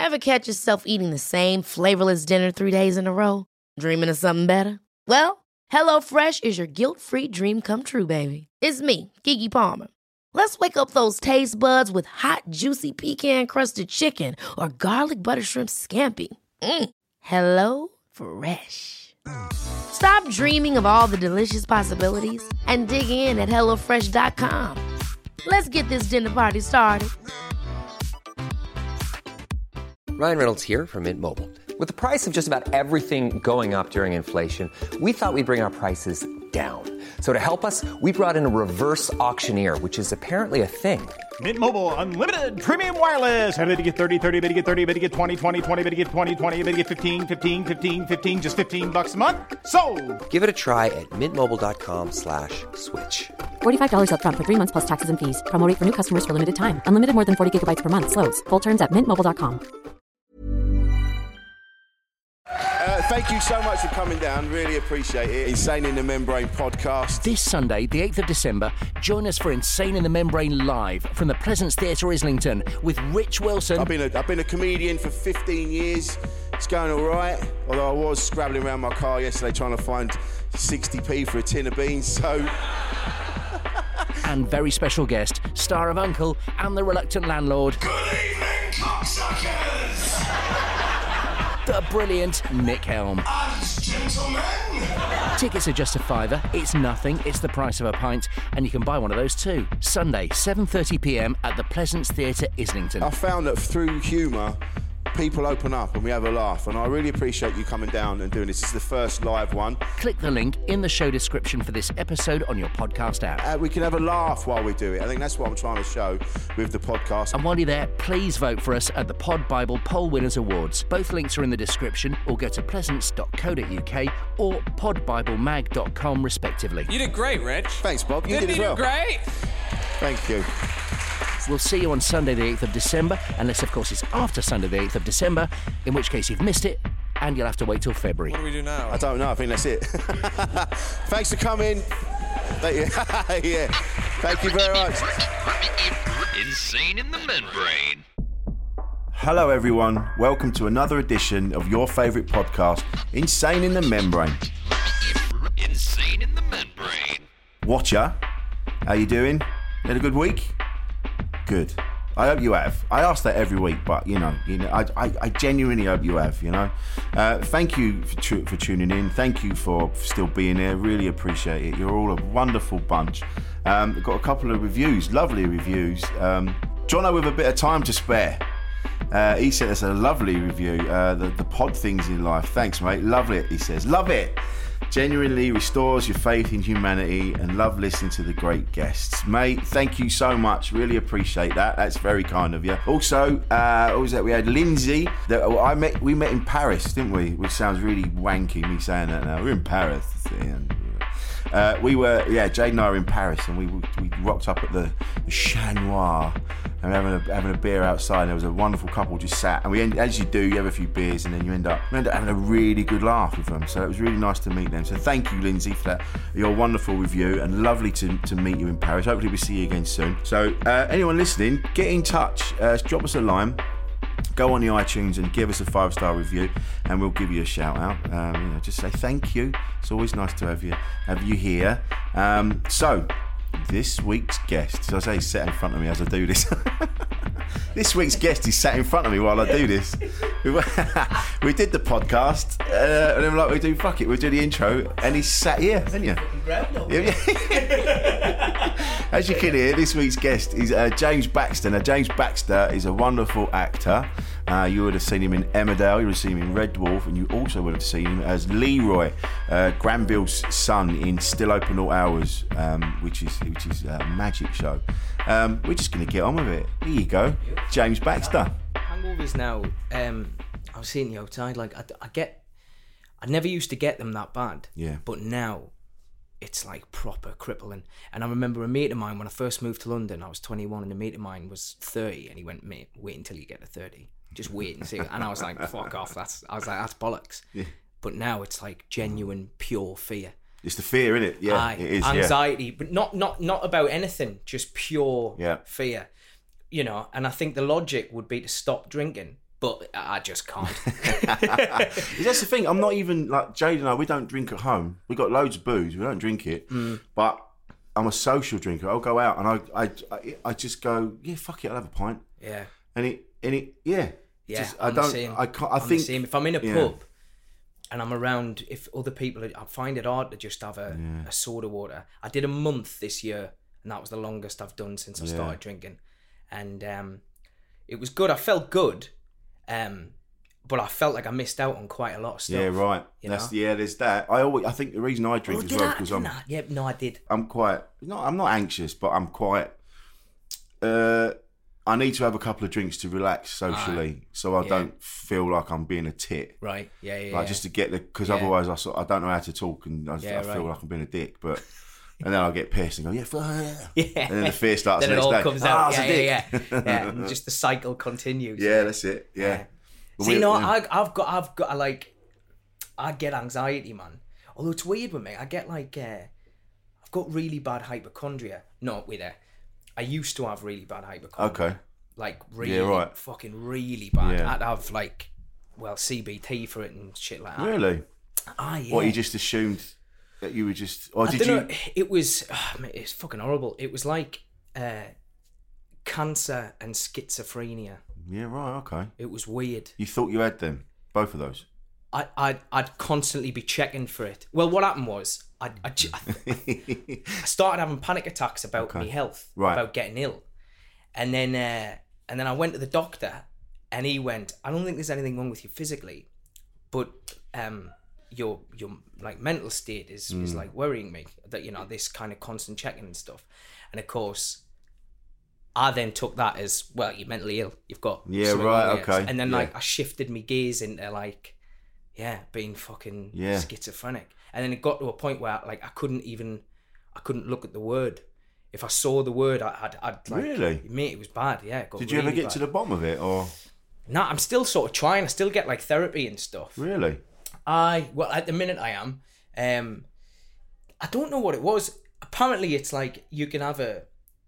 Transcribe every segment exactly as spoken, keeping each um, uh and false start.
Ever catch yourself eating the same flavorless dinner three days in a row? Dreaming of something better? Well, HelloFresh is your guilt-free dream come true, baby. It's me, Keke Palmer. Let's wake up those taste buds with hot, juicy pecan-crusted chicken or garlic butter shrimp scampi. Mm. Hello Fresh. Stop dreaming of all the delicious possibilities and dig in at hello fresh dot com. Let's get this dinner party started. Ryan Reynolds here from Mint Mobile. With the price of just about everything going up during inflation, we thought we'd bring our prices down. So to help us, we brought in a reverse auctioneer, which is apparently a thing. Mint Mobile Unlimited Premium Wireless. How to get thirty, thirty, how to get thirty, how to get twenty, twenty, twenty, how to get twenty, twenty, how to get fifteen, fifteen, fifteen, fifteen, just fifteen bucks a month? Sold! Give it a try at mintmobile.com slash switch. forty-five dollars up front for three months plus taxes and fees. Promo rate for new customers for limited time. Unlimited more than forty gigabytes per month. Slows full terms at mint mobile dot com. Uh, thank you so much for coming down. Really appreciate it. Insane in the Membrane podcast. This Sunday, the eighth of December, join us for Insane in the Membrane live from the Pleasance Theatre, Islington, with Rich Wilson. I've been a, I've been a comedian for fifteen years. It's going all right. Although I was scrabbling around my car yesterday trying to find sixty p for a tin of beans. So. And very special guest, star of Uncle and The Reluctant Landlord. Good evening, cocksuckers. The brilliant Nick Helm. And gentlemen. Tickets are just a fiver. It's nothing. It's the price of a pint. And you can buy one of those too. Sunday, seven thirty p m at the Pleasance Theatre, Islington. I found that through humour, people open up and we have a laugh. And I really appreciate you coming down and doing this. This is the first live one. Click the link in the show description for this episode on your podcast app. Uh, we can have a laugh while we do it. I think that's what I'm trying to show with the podcast. And while you're there, please vote for us at the Pod Bible Poll Winners Awards. Both links are in the description, or go to pleasance dot co dot uk or pod bible mag dot com respectively. You did great, Rich. Thanks, Bob. You Didn't did as you well. do great? Thank you. We'll see you on Sunday the eighth of December, unless of course it's after Sunday the eighth of December, in which case you've missed it and you'll have to wait till February. What do we do now? I don't know. I think that's it. Thanks for coming. Thank you. Yeah. Thank you very much. Insane in the Membrane. Hello everyone. Welcome to another edition of your favourite podcast, Insane in the Membrane. Insane in the Membrane. Watcher, how you doing? You had a good week? Good. I hope you have. I ask that every week, but you know, you know, I, I, I genuinely hope you have. You know, uh, thank you for, tu- for tuning in. Thank you for still being here. Really appreciate it. You're all a wonderful bunch. Um, got a couple of reviews, lovely reviews. Um, Jono with a bit of time to spare. Uh, he sent us a lovely review. Uh, the the pod things in life. Thanks, mate. Love it. He says, love it. Genuinely restores your faith in humanity and love listening to the great guests. Mate, thank you so much. Really appreciate that. That's very kind of you. Also, uh, what was that? We had Lindsay. That I met. We met in Paris, didn't we? Which sounds really wanky, me saying that now. We're in Paris. Uh, we were, yeah, Jade and I were in Paris and we we rocked up at the, the Chat Noir and we're having a, having a beer outside. There was a wonderful couple just sat and we, end, as you do, you have a few beers and then you end up, we end up having a really good laugh with them. So it was really nice to meet them. So thank you, Lindsay, for that, your wonderful review and lovely to, to meet you in Paris. Hopefully we'll see you again soon. So uh, anyone listening, get in touch, uh, drop us a line. Go on the iTunes and give us a five-star review and we'll give you a shout out. Um, you know, just say thank you. It's always nice to have you have you here. Um, so, this week's guest, so I say he's sat in front of me as I do this. This week's guest is sat in front of me while I do this. We, we did the podcast uh, and then we're like, we do, fuck it, we'll do the intro and he's sat here, haven't you? As you can hear, this week's guest is uh, James Baxter. Now, James Baxter is a wonderful actor. Uh, you would have seen him in Emmerdale, you would have seen him in Red Dwarf, and you also would have seen him as Leroy, uh, Granville's son in Still Open All Hours, um, which is which is a magic show. Um, we're just going to get on with it. Here you go, James Baxter. Hangovers now, um, I was seeing the outside, like, I, I get, I never used to get them that bad, yeah. But now, it's like proper crippling. And I remember a mate of mine, when I first moved to London, I was twenty-one and a mate of mine was thirty and he went, mate, wait until you get to thirty. Just wait and see. And I was like, fuck off. That's I was like, that's bollocks. Yeah. But now it's like genuine, pure fear. It's the fear, isn't it? Yeah, Aye, it is. Anxiety, yeah. but not, not, not about anything, just pure yeah. fear. You know, and I think the logic would be to stop drinking. but I just can't. That's the thing. I'm not even like Jade and I. We don't drink at home. We got loads of booze. We don't drink it. Mm. But I'm a social drinker. I'll go out and I, I, I, I just go, yeah, fuck it. I'll have a pint. Yeah. And it, and it, yeah. Yeah. Just, I I'm don't. the same. I can't. I I'm think the same. If I'm in a yeah. pub and I'm around, if other people, I find it hard to just have a, Yeah. a soda water. I did a month this year, and that was the longest I've done since I Yeah. started drinking, and um, it was good. I felt good. Um, but I felt like I missed out on quite a lot of stuff. Yeah, right. You That's know? yeah. There's that. I always. I think the reason I drink Oh, as did well I? because I'm. Nah, yeah, no, I did. I'm quite. No, I'm not anxious, but I'm quite. Uh, I need to have a couple of drinks to relax socially, so I Yeah. don't feel like I'm being a tit. Right. Yeah, yeah. Like yeah. just to get the because Yeah. otherwise I sort I don't know how to talk and I, Yeah, I feel right. like I'm being a dick, but. And then I'll get pissed and go, yeah, fuck yeah. Yeah. And then the fear starts Then the it next all day. comes Ah, out. it's a Yeah, yeah, dick. yeah, yeah. And just the cycle continues. Yeah, that's it. Yeah. Yeah. But See, we- no, yeah. I, I've got, I've got, I like, I get anxiety, man. Although it's weird with me, I get like, uh, I've got really bad hypochondria. No, wait there. I used to have really bad hypochondria. Okay. Like really, Yeah, right. fucking really bad. Yeah. I'd have like, well, C B T for it and shit like that. Really? Ah, yeah. What, you just assumed that you were just... Or I did don't you... know. It was, oh, mate, it's fucking horrible. It was like uh, cancer and schizophrenia. Yeah, right, okay. It was weird. You thought you had them? Both of those? I, I'd, I'd constantly be checking for it. Well, what happened was, I, I, I started having panic attacks about Okay. my health, Right. about getting ill. And then, uh, and then I went to the doctor, and he went, I don't think there's anything wrong with you physically, but um, your your like mental state is, is Mm. like worrying me, that, you know, this kind of constant checking and stuff. And of course, I then took that as, well, you're mentally ill. You've got Yeah, something right, wrong here. okay, And then yeah. like I shifted my gaze into like, yeah, being fucking Yeah. schizophrenic. And then it got to a point where like I couldn't even, I couldn't look at the word. If I saw the word, I, I'd, I'd like, Really? mate, it was bad. Yeah. It got Did you ever really get bad. to the bottom of it, or... No, I'm still sort of trying. I still get like therapy and stuff. Really? I well at the minute I am. Um, I don't know what it was. Apparently, it's like you can have a.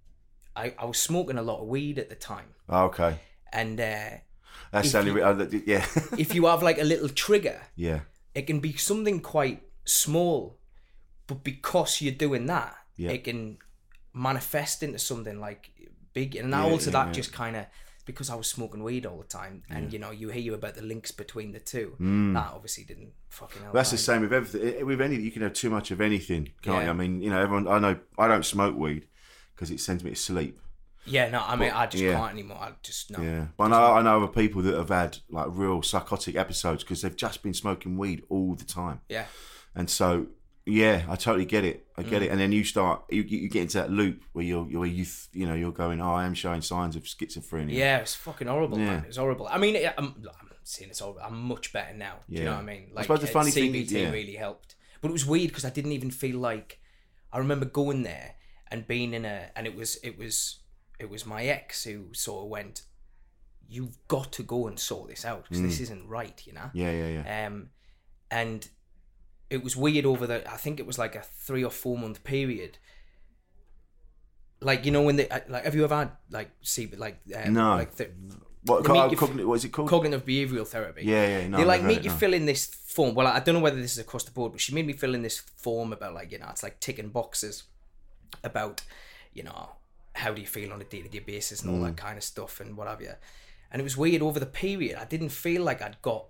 I, I was smoking a lot of weed at the time, Oh, okay. and uh, That's if the only... you- re- uh, that- yeah. if you have like a little trigger, yeah. it can be something quite small, but because you're doing that, Yeah. it can manifest into something like big. And Yeah, also yeah, that yeah. just kind of, because I was smoking weed all the time, and you know, you hear about the links between the two. Mm. That obviously didn't fucking help. That's the either. same with everything. With any, you can have too much of anything, can't Yeah. you? I mean, you know, everyone. I know. I don't smoke weed because it sends me to sleep. Yeah, no, I mean, But- I just yeah. can't anymore. I just no. Yeah, but I know, I know other people that have had like real psychotic episodes because they've just been smoking weed all the time. Yeah. And so, yeah, I totally get it. I get Mm. it. And then you start, you, you get into that loop where you're, where you, th- you know, you're going, oh, I am showing signs of schizophrenia. Yeah, it's fucking horrible, Yeah. man. It's horrible. I mean, I'm, I'm saying it's horrible. I'm much better now. Do you know Yeah. what I mean? I suppose the uh, funny thing C B is- T yeah. really helped, but it was weird because I didn't even feel like. I remember going there and being in a, and it was, it was, it was my ex who sort of went, "You've got to go and sort this out because this Mm. isn't right," you know. Yeah, yeah, yeah. Um, and it was weird over the. I think it was like a three or four month period. Like, you know, when they like, have you ever had like see like um, No. like the, What, they co- make you f- cognitive, what is it called? cognitive behavioral therapy. Yeah, yeah, no, they I've like heard make it, you no. fill in this form. Well, I don't know whether this is across the board, but she made me fill in this form about like, you know, it's like ticking boxes about, you know, how do you feel on a day to day basis and all Mm. that kind of stuff and what have you. And it was weird over the period. I didn't feel like I'd got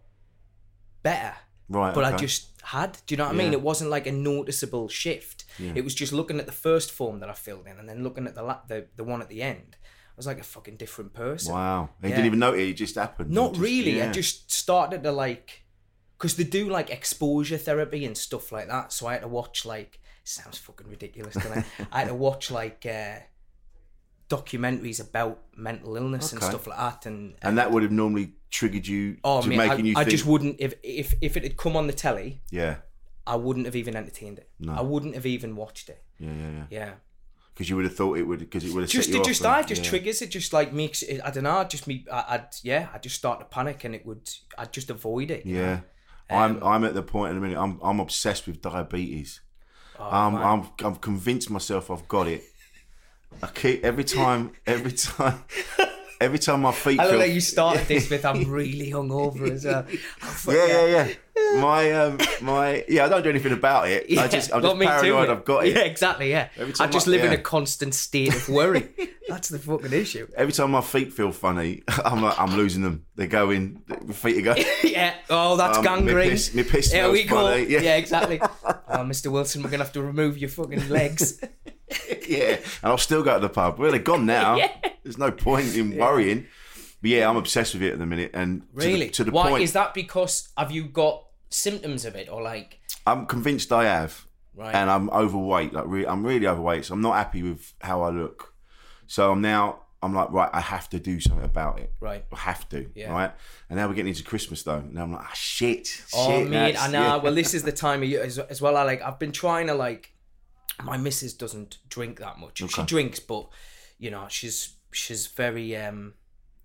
better. Right, But I okay. just had. Do you know what I mean? Yeah. It wasn't like a noticeable shift. Yeah. It was just looking at the first form that I filled in and then looking at the la- the, the one at the end. I was like a fucking different person. Wow. You Yeah. didn't even know it, it just happened. Not It just- really. I yeah. just started to like, because they do like exposure therapy and stuff like that. So I had to watch like, sounds fucking ridiculous, doesn't it? I had to watch like uh, documentaries about mental illness and Okay. stuff like that. And, And that would have normally triggered you oh to man, making I, you I think. just wouldn't, if, if, if it had come on the telly, Yeah. I wouldn't have even entertained it. No. I wouldn't have even watched it. Yeah, yeah, yeah. Yeah. Because you would have thought it would, because it would have Just set you it off just and- I just yeah. triggers it. Just like makes it. I don't know. Just me. I, I'd yeah. I just start to panic and it would. I'd just avoid it. you Yeah. know? I'm Um, I'm at the point in a minute. I'm I'm obsessed with diabetes. Oh, I'm man. I'm I'm convinced myself I've got it. I keep every time every time every time my feet I feel... love that you started this with I'm really hungover as well. Oh, yeah, yeah, yeah. My, um, my, yeah, I don't do anything about it. Yeah, I just, I'm got just me paranoid too, I've got it. Yeah, exactly, yeah. Every I time just I- live in yeah. a constant state of worry. That's the fucking issue. Every time my feet feel funny, I'm like, I'm losing them. They're going, my feet are going. Yeah, oh, that's Um, my gangrene. piss- my piss There smells we go. funny, yeah. Yeah, exactly. Oh, Mister Wilson, we're going to have to remove your fucking legs. Yeah, and I'll still go to the pub. Well, they're gone now. Yeah. There's no point in worrying. But yeah, I'm obsessed with it at the minute. And to the- Really? to the, Why? point, Is that because, have you got symptoms of it or like... I'm convinced I have. Right. And I'm overweight. Like re- I'm really overweight. So I'm not happy with how I look. So I'm now, I'm like, right, I have to do something about it. Right. I have to. Yeah. Right. And now we're getting into Christmas though. And I'm like, ah, shit. Oh, shit, mate, that's- I know. yeah. Well, this is the time of year as, as well. I like, I've been trying to like, my missus doesn't drink that much. She Okay. drinks, but, you know, she's, she's very, um,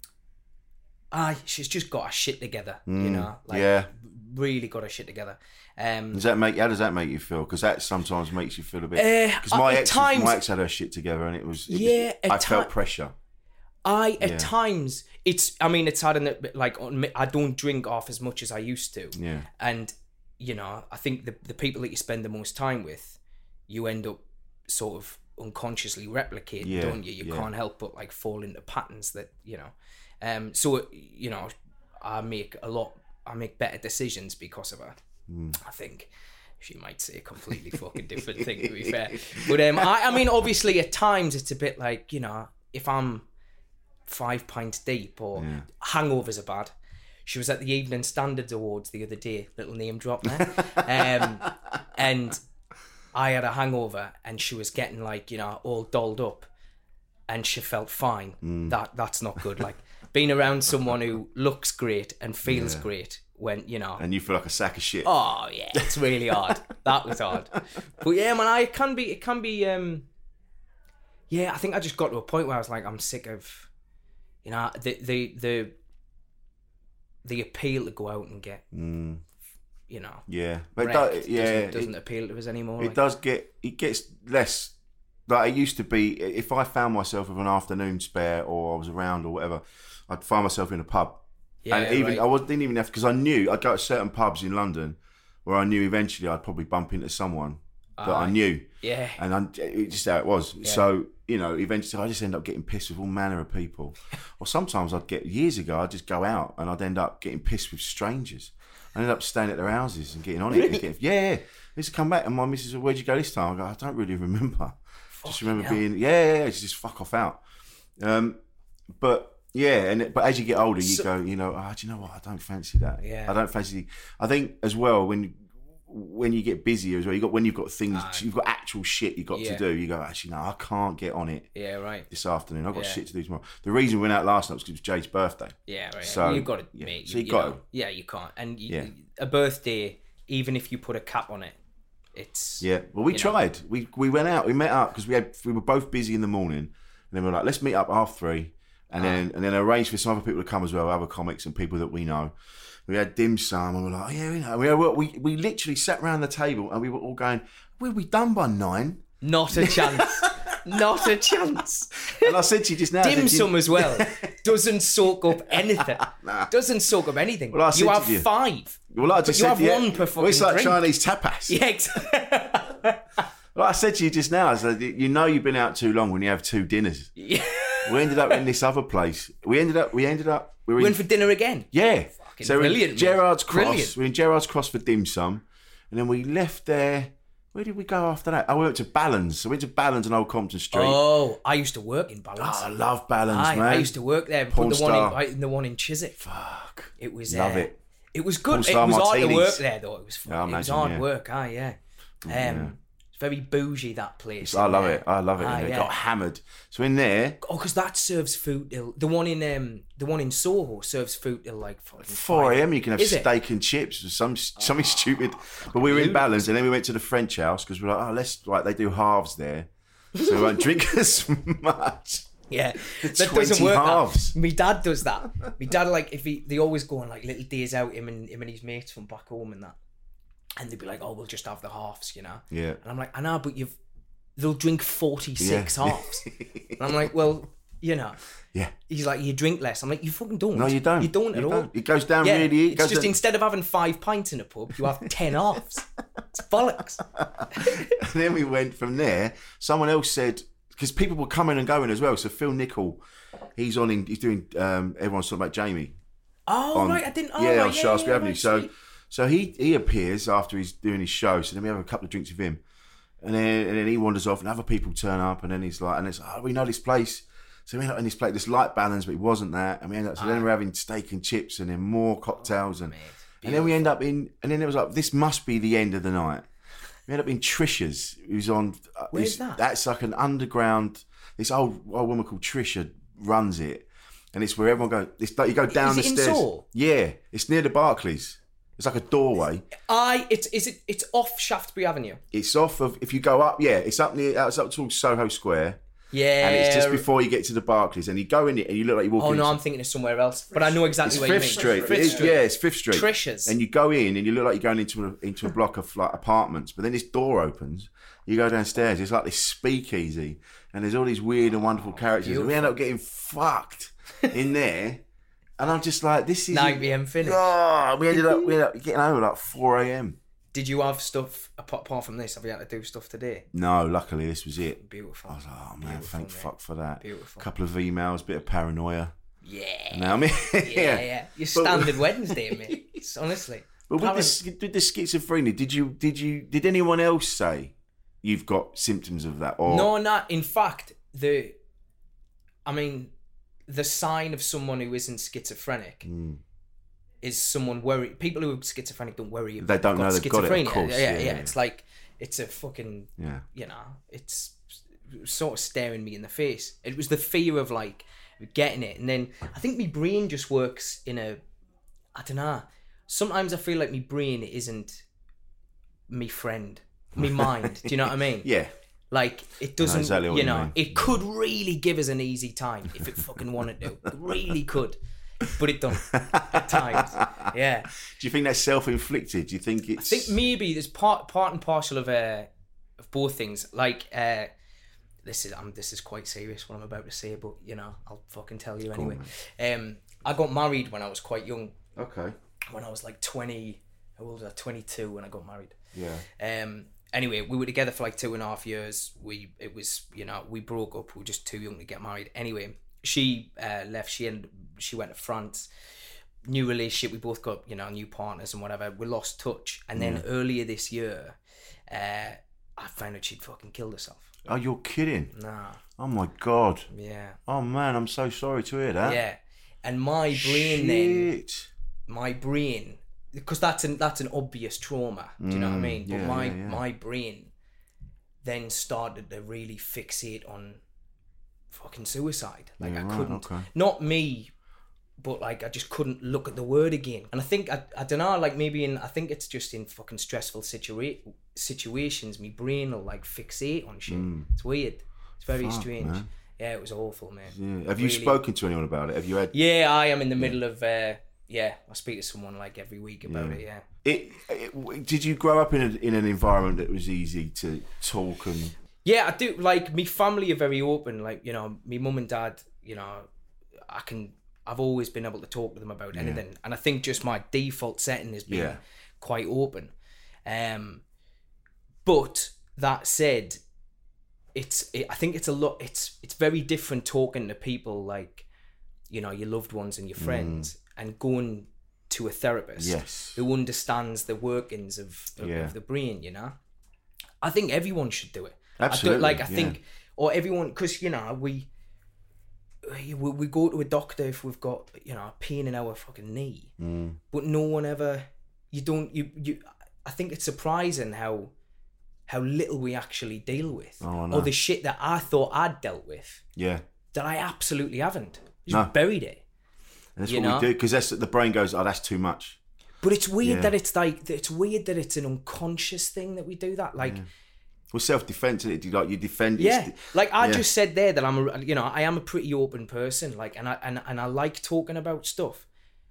ah, she's just got her shit together, you Mm, know, like yeah. really got her shit together. Um, Does that make? How does that make you feel? Because that sometimes makes you feel a bit. Uh, Because my at ex, times- my ex had her shit together, and it was. It Yeah, was, at I felt ti- pressure. I at Yeah. times it's I mean it's hard in the, like on me- I don't drink off as much as I used to. Yeah. And you know, I think the the people that you spend the most time with, you end up sort of unconsciously replicating, Yeah, don't you? You yeah. can't help but like fall into patterns that, you know. Um so you know, I make a lot I make better decisions because of her. Mm. I think. She might say a completely fucking different thing, to be fair. But um, I, I mean, obviously, at times it's a bit like, you know, if I'm five pints deep or Yeah. hangovers are bad. She was at the Evening Standards Awards the other day, little name drop there. um, and I had a hangover and she was getting like, you know, all dolled up and she felt fine. Mm. That That's not good. Like being around someone who looks great and feels Yeah. great when, you know. And you feel like a sack of shit. Oh yeah, it's really hard. That was hard. But yeah, man, I it can be. It can be. Um, yeah, I think I just got to a point where I was like, I'm sick of, you know, the the the the appeal to go out and get, Mm. you know, Yeah, but it wrecked do- yeah, doesn't, doesn't it- appeal to us anymore. It like. does get. It gets less. Like it used to be. If I found myself with an afternoon spare, or I was around, or whatever, I'd find myself in a pub. Yeah, and even right. I was, didn't even have because I knew I'd go to certain pubs in London where I knew eventually I'd probably bump into someone that I Aye. knew. Yeah. And I, it's just how it was. Yeah. So, you know, eventually I just end up getting pissed with all manner of people. Or sometimes I'd get, years ago, I'd just go out and I'd end up getting pissed with strangers. I ended up staying at their houses and getting on it. And getting, yeah, yeah. I used to come back and my missus said, where'd you go this time? I go, I don't really remember. Just remember hell. being, yeah, yeah, yeah, just fuck off out. Um, but... Yeah, and but as you get older, you So- go, you know, oh, do you know what? I don't fancy that. Yeah. I don't fancy. I think as well when when you get busier as well, you got when you've got things, Aye. you've got actual shit you got Yeah. to do. You go, actually, no, I can't get on it Yeah, right. this afternoon. I've got Yeah. shit to do tomorrow. The reason we went out last night was because it was Jade's birthday. Yeah, right. So, You've got to, yeah. mate. So you you got know, to. Yeah, you can't. And you, Yeah. a birthday, even if you put a cap on it, it's Yeah, well, we you know. tried. We we went out. We met up because we had we were both busy in the morning, and then we were like, let's meet up half three, and then and then arrange for some other people to come as well, other comics and people that we know. We had dim sum, and we were like, oh, yeah, we know. We, we we literally sat around the table, and we were all going, "We'll be done by nine." Not a chance. Not a chance. And I said to you just now, I Dim said, sum you- as well doesn't soak up anything. Doesn't soak up anything. Well, I said you to have you- five. Well, I But just you said, have yeah, one per fucking well, it's like drink. Chinese tapas. Yeah, exactly. Well, I said to you just now, I said, you know, you've been out too long when you have two dinners. Yeah. We ended up in this other place. We ended up. We ended up. We were in, Went for dinner again. Yeah. Fucking so we're in brilliant, mate. Gerrard's Cross. Brilliant. We're in Gerrard's Cross for dim sum, and then we left there. Where did we go after that? Oh, we went to Balance. So we went to Balance on Old Compton Street. Oh, I used to work in Balance. Oh, I love Balance, Aye, man. I used to work there. Porn But the one, in, star. right, the one in Chiswick. Fuck. It was Love uh, it. It was Porn good. It star was hard to martinis. work there though. It was fun. Yeah, I it was imagine, hard yeah. work. Aye, yeah. Um, Yeah. It's very bougie that place. I in love there. it. I love it. Aye, and they yeah. got hammered. So in there, Oh, because that serves food till the one in um the one in Soho serves food till like fucking four a.m. you can have Is it? steak and chips or some something stupid. But we were in Balance, and then we went to the French house because we're like, oh, let's like they do halves there, so we won't drink as much. Yeah, The that doesn't twenty work. halves. My dad does that. My dad like if he they always go on like little days out him and him and his mates from back home and that, and they'd be like, oh, we'll just have the halves, you know. Yeah. And I'm like, I know, but you've they'll drink forty-six Yeah. halves. And I'm like, well, You know. Yeah. He's like, you drink less. I'm like, you fucking don't. No, you don't. You don't at You all. don't. It goes down yeah, really. It It's goes just down- instead of having five pints in a pub, you have ten halves. It's bollocks. And then we went from there. Someone else said, because people were coming and going as well. So Phil Nicol, he's on. In, he's doing. Um, everyone's talking about Jamie. Oh on, right, I didn't. Oh, yeah, right, on yeah, Shaftesbury yeah, Avenue. right, so, sweet. so he he appears after he's doing his show. So then we have a couple of drinks with him, and then and then he wanders off, and other people turn up, and then he's like, and it's oh, we know this place. So we end up in this place, this light balance, but it wasn't that, and we end up. So then we're having steak and chips, and then more cocktails, and and then we end up in, and then it was like, this must be the end of the night. We end up in Trisha's, who's on. Uh, Where's who's- that? That's like an underground. This old old woman called Trisha runs it, and it's where everyone goes. It's like you go down Is the it in stairs. Seoul? Yeah, it's near the Barclays. It's like a doorway. I it's is it it's off Shaftesbury Avenue. It's off of if you go up. Yeah, it's up near. It's up towards Soho Square. Yeah, And it's just before you get to the Barclays, and you go in it, and you look like you're walking. Oh no, into- I'm thinking of somewhere else, but I know exactly It's what Fifth you mean. Street. Fifth It is- Street. Yeah, it's Fifth Street. Trisha's. And you go in, and you look like you're going into a, into a block of like apartments. But then this door opens. You go downstairs. It's like this speakeasy, and there's all these weird and wonderful characters. And we end up getting fucked in there. And I'm just like, this is nine p.m. finish. Oh, we ended up we ended up getting home at like four a.m. Did you have stuff apart apart from this? Have you had to do stuff today? No, luckily this was it. Beautiful. I was like, oh man, Beautiful, thank mate. fuck for that. Beautiful. Couple of emails, bit of paranoia. Yeah. You know what I mean? Yeah, yeah. Your standard Wednesday, mate. It's honestly. But with Parent- the, with the schizophrenia, did you did you did anyone else say you've got symptoms of that? Or No, not. In fact, the, I mean, the sign of someone who isn't schizophrenic Mm. is someone worried. People who are schizophrenic don't worry. They don't know they've got it, of course. Yeah, Yeah, yeah, yeah. It's like it's a fucking. Yeah. You know, it's sort of staring me in the face. It was the fear of like getting it, and then I think my brain just works in a. I don't know. Sometimes I feel like my brain isn't me friend, me mind. Do you know what I mean? Yeah. Like it doesn't, exactly what you you know, mean. it could really give us an easy time if it fucking wanted to. It really could, but it don't at times. Yeah, Do you think that's self-inflicted? Do you think it's? I think maybe there's part part and parcel of uh of both things. Like uh, this is um this is quite serious what I'm about to say, but you know I'll fucking tell you anyway. Um, I got married when I was quite young. Okay. When I was like twenty, how old was I? twenty-two when I got married. Yeah. Um. Anyway, we were together for like two and a half years. We it was you know we broke up. We were just too young to get married. Anyway, she uh, left. She ended, she went to France. New relationship. We both got you know new partners and whatever. We lost touch. And then Yeah. earlier this year, uh, I found out she'd fucking killed herself. Oh, you're kidding? Nah. Oh my god. Yeah. Oh man, I'm so sorry to hear that. Yeah. And my brain then. Shit. My brain. Because that's an that's an obvious trauma. Do you know what I Mm, mean? But yeah, my yeah, yeah. my brain then started to really fixate on fucking suicide. Like Yeah, I right, couldn't, okay. not me, but like I just couldn't look at the word again. And I think I I don't know. Like maybe in I think it's just in fucking stressful situa- situations, my brain will like fixate on shit. Mm. It's weird. It's very Fuck, strange. man. Yeah, it was awful, man. Yeah. Have you Really- spoken to anyone about it? Have you had? Yeah, I am in the middle of. Uh, yeah, I speak to someone like every week about Yeah. it. Yeah. It, it, did you grow up in a, in an environment that was easy to talk and? Yeah, I do. Like, my family are very open. Like, you know, my mum and dad, you know, I can, I've always been able to talk to them about Yeah. anything. And I think just my default setting has been Yeah. quite open. Um, but that said, it's, it, I think it's a lot, it's, it's very different talking to people like, you know, your loved ones and your friends and going to a therapist Yes. who understands the workings of, of, Yeah. of the brain, you know? I think everyone should do it. Absolutely, I do, like I yeah. think, or everyone, because you know we, we we go to a doctor if we've got you know a pain in our fucking knee, Mm. but no one ever. You don't. You you. I think it's surprising how how little we actually deal with, Oh, I know. or the shit that I thought I'd dealt with Yeah. that I absolutely haven't. Just No. buried it. And that's You what know? we do because that's the brain goes. Oh, that's too much. But it's weird Yeah. that it's like it's weird that it's an unconscious thing that we do that. Like. Well, self-defense. It like you defend. Yeah, it's- like I yeah. just said there that I'm, a, you know, I am a pretty open person, like, and I and and I like talking about stuff.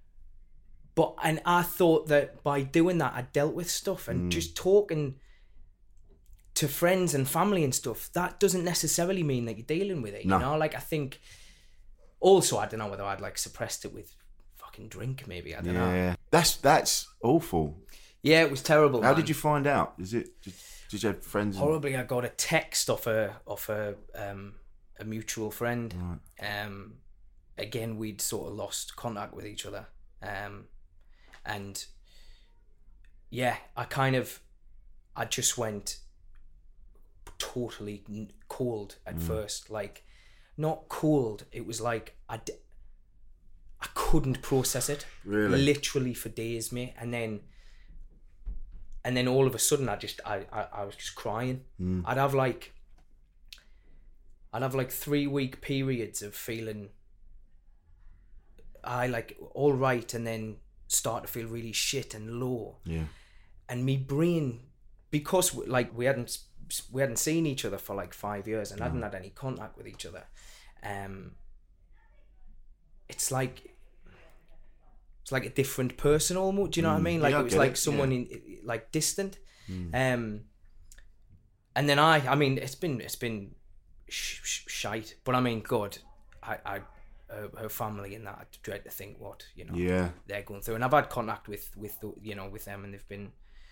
But and I thought that by doing that, I dealt with stuff and Mm. just talking to friends and family and stuff. That doesn't necessarily mean that you're dealing with it. No. You know, like I think also, I don't know whether I'd like suppressed it with fucking drink, maybe. I don't yeah. know. Yeah, that's that's awful. Yeah, it was terrible. How man. did you find out? Is it did, did you have friends? and- Horribly, I got a text off a off a um a mutual friend. Right. Um, again, we'd sort of lost contact with each other. Um, and yeah, I kind of, I just went totally n- cold at Mm. first. Like, not cold. It was like I, d- I couldn't process it. Really? Literally for days, mate. And then, and then all of a sudden, I just, I, I, I was just crying. Mm. I'd have like, I'd have like three week periods of feeling, I like all right, and then start to feel really shit and low. Yeah. And me brain, because like we hadn't we hadn't seen each other for like five years and Mm. hadn't had any contact with each other, um, it's like it's like a different person almost. Do you know Mm. what I mean? Like Yeah, I it was get like it, someone yeah. in like distant. Mm. Um, and then I, I mean, it's been it's been sh- sh- shite, but I mean, God, I, I, her, her family and that, I dread to think what you know Yeah. they're going through, and I've had contact with with the, you know with them, and they've been,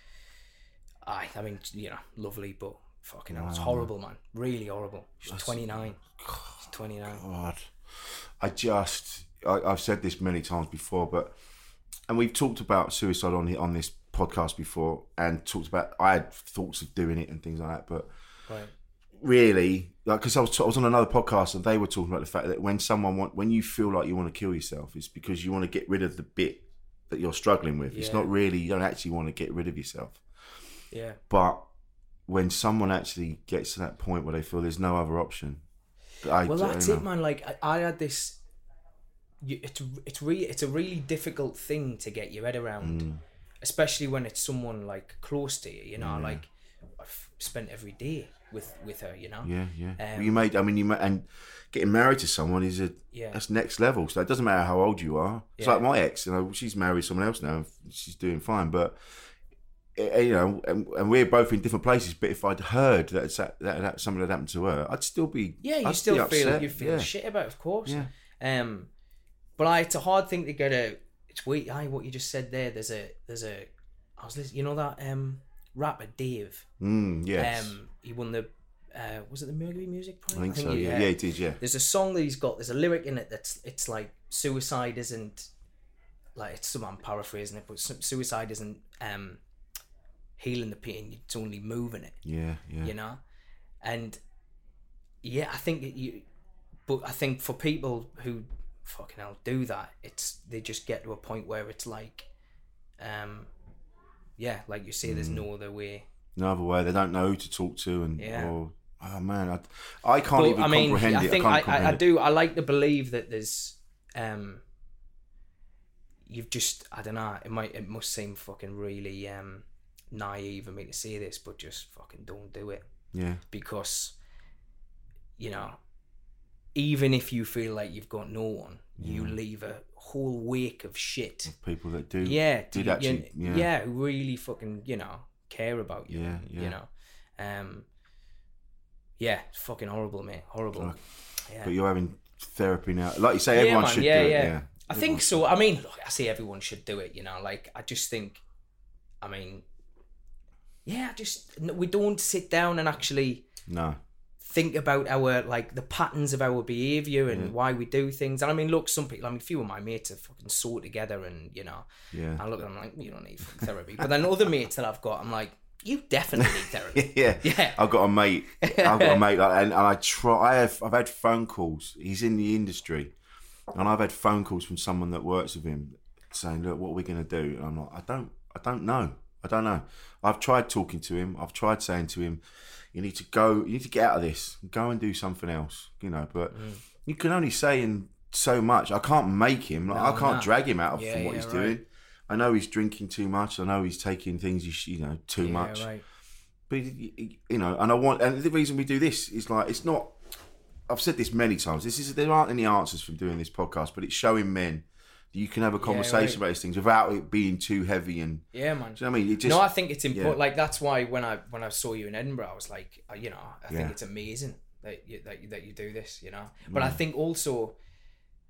I, I mean, you know, lovely, but fucking hell, it's Wow. horrible, man, really horrible. She's That's- twenty-nine. She's twenty-nine. God, I just I, I've said this many times before, but and we've talked about suicide on the, on this podcast before, and talked about I had thoughts of doing it and things like that, but Right. really, like, because I was I was on another podcast and they were talking about the fact that when someone want when you feel like you want to kill yourself, it's because you want to get rid of the bit that you're struggling with. It's Yeah. not really you don't actually want to get rid of yourself. Yeah. But when someone actually gets to that point where they feel there's no other option, I, Well, I that's don't it, know. man. Like I, I had this. You, it's it's really it's a really difficult thing to get your head around, Mm. especially when it's someone like close to you. You know, Yeah. like I've spent every day with with her. You know. Yeah, yeah. Um, Well, you made. I mean, you ma- and getting married to someone is a Yeah. that's next level. So it doesn't matter how old you are. It's Yeah. like my ex. You know, she's married to someone else now. And she's doing fine, but eh, you know, and, and we're both in different places. But if I'd heard that it's that, that, that something had happened to her, I'd still be. Yeah, you I'd still be feel upset. you feel yeah. shit about it, of course. Yeah. Um, but I, it's a hard thing to get a. It's weird. Aye, what you just said there. There's a there's a. I was listening. You know that um rapper Dave. Mm, yes. Um, he won the. Uh, was it the Mercury Music Prize? I think so. he- Yeah, yeah, it did. Yeah. There's a song that he's got. There's a lyric in it that's it's like suicide isn't like it's some I'm paraphrasing it, but su- suicide isn't um healing the pain. It's only moving it. Yeah, yeah. You know, and yeah, I think it, you. But I think for people who fucking hell do that, it's they just get to a point where it's like, um, yeah, like you say, there's Mm. no other way. No other way. They don't know who to talk to, and Yeah. or, oh man, I, I can't But, even I mean, comprehend I it. think I I, can't I, I comprehend it. do. I like to believe that there's, um, you've just, I don't know. It might, it must seem fucking really um naive of me to say this, but just fucking don't do it. Yeah. Because, you know, even if you feel like you've got no one, you Yeah. leave a whole wake of shit. People that do. Yeah, Did you- actually. you- Yeah. yeah, who really fucking, you know, care about you. Yeah, yeah. You know, um, yeah, it's fucking horrible, mate. Horrible. Like, yeah. But you're having therapy now. Like you say, Yeah, everyone man, should yeah, do it. yeah. Yeah. I think so. I mean, look, I say everyone should do it. You know, like I just think, I mean, yeah, I just we don't sit down and actually No. think about our like the patterns of our behavior and Yeah. why we do things. And I mean, look, some people. I mean, a few of my mates are fucking so together, and you know, Yeah. I look at them like, you don't need fucking therapy. But then other mates that I've got, I'm like, you definitely need therapy. yeah, Yeah. I've got a mate. I've got a mate, like, and, and I try. I have. I've had phone calls. He's in the industry, and I've had phone calls from someone that works with him saying, "Look, what are we going to do?" And I'm like, "I don't. I don't know. I don't know." I've tried talking to him. I've tried saying to him, "You need to go. You need to get out of this. Go and do something else." You know, but Mm. you can only say in so much. I can't make him. Like, No, I can't no. drag him out of Yeah, from what yeah, he's right. doing. I know he's drinking too much. I know he's taking things, he sh- you know, too Yeah, much. right. But you know, and I want, and the reason we do this is like it's not. I've said this many times. This is there aren't any answers from doing this podcast, but it's showing men that you can have a conversation right. about these things without it being too heavy and. Yeah, man. Do you know what I mean? It just, no, I think it's important. yeah. Like that's why when I when I saw you in Edinburgh, I was like, uh, you know, I think Yeah. it's amazing that you that you, that you do this, you know. But I Mm. think also,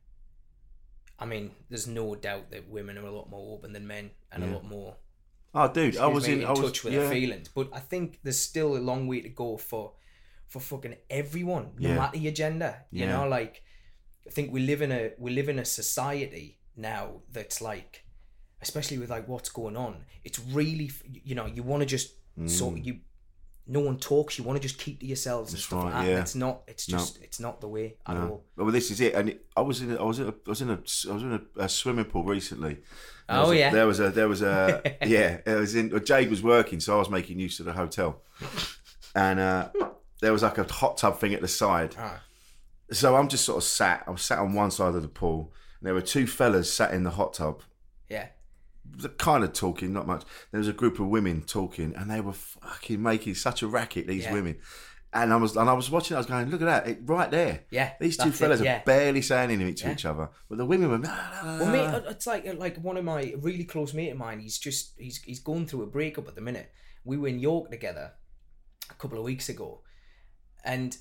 I mean, there's no doubt that women are a lot more open than men and Yeah. a lot more. Oh, dude, I was me, in, in I was touch with yeah. their feelings. But I think there's still a long way to go for, for fucking everyone, no Yeah. matter your gender. You Yeah. know, like I think we live in a we live in a society now that's like, especially with like what's going on. It's really, you know, you want to just Mm. sort you. No one talks. You want to just keep to yourselves and That's stuff right, like that. yeah. It's not. It's No. just. It's not the way at No. all. Well, this is it. And it, I was in, a, I was in, a, I was in a, I was in a, a swimming pool recently. There Oh was a- yeah. There was a, there was a, yeah. It was in. Jade was working, so I was making use of the hotel, and uh, there was like a hot tub thing at the side. Ah. So I'm just sort of sat. I was sat on one side of the pool, and there were two fellas sat in the hot tub. Yeah. Kind of talking, not much. There was a group of women talking, and they were fucking making such a racket. These Yeah. women, and I was and I was watching. I was going, look at that, it, right there. Yeah, these two that's it, fellas yeah. are barely saying anything to Yeah. each other, but the women were. Nah, nah, nah, Well, nah. mate, it's like like one of my a really close mate of mine. He's just he's he's going through a breakup at the minute. We were in York together a couple of weeks ago, and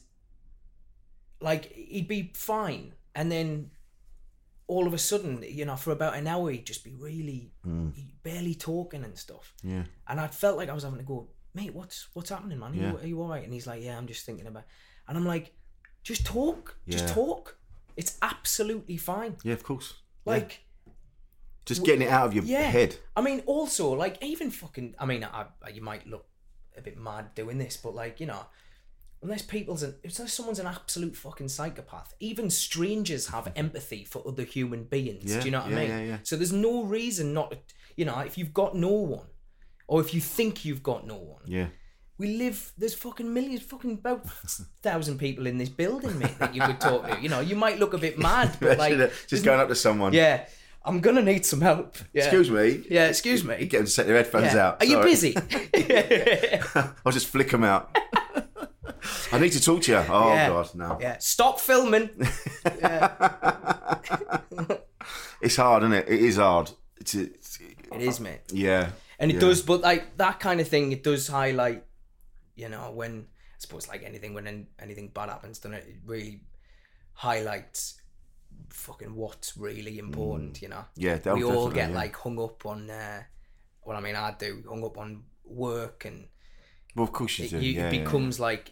like he'd be fine, and then all of a sudden, you know, for about an hour, he'd just be really he'd barely talking and stuff. Yeah. And I felt like I was having to go, mate, what's what's happening, man? Are, Yeah. you, are you all right? And he's like, yeah, I'm just thinking about. And I'm like, just talk, just Yeah. talk. It's absolutely fine. Yeah, of course. Like. Just getting it out of your Yeah. head. I mean, also, like, even fucking, I mean, I, I, you might look a bit mad doing this, but, like, you know, unless people's, an, unless someone's an absolute fucking psychopath, even strangers have empathy for other human beings. Yeah, Do you know what yeah, I mean? yeah, yeah. So there's no reason not, to, you know, if you've got no one, or if you think you've got no one, Yeah. we live, there's fucking millions, fucking about thousand people in this building, mate, that you could talk to. You know, you might look a bit mad, but, like, just there's going no- up to someone. Yeah. I'm gonna need some help. Yeah. Excuse me. Yeah, excuse me. Get them to set their headphones Yeah. out. Are you Sorry. busy? I'll just flick them out. I need to talk to you. Oh Yeah. God, no. Yeah. Stop filming. It's hard, isn't it? It is hard. It's, it's It is, mate. yeah. And it yeah. does, but like that kind of thing, it does highlight, you know, when I suppose like anything, when an- anything bad happens, doesn't it? It really highlights fucking what's really important, you know. Yeah, we all definitely, get yeah. like hung up on. Uh, well, I mean, I do hung up on work, and Well, of course you it, do. you, yeah, it yeah, becomes like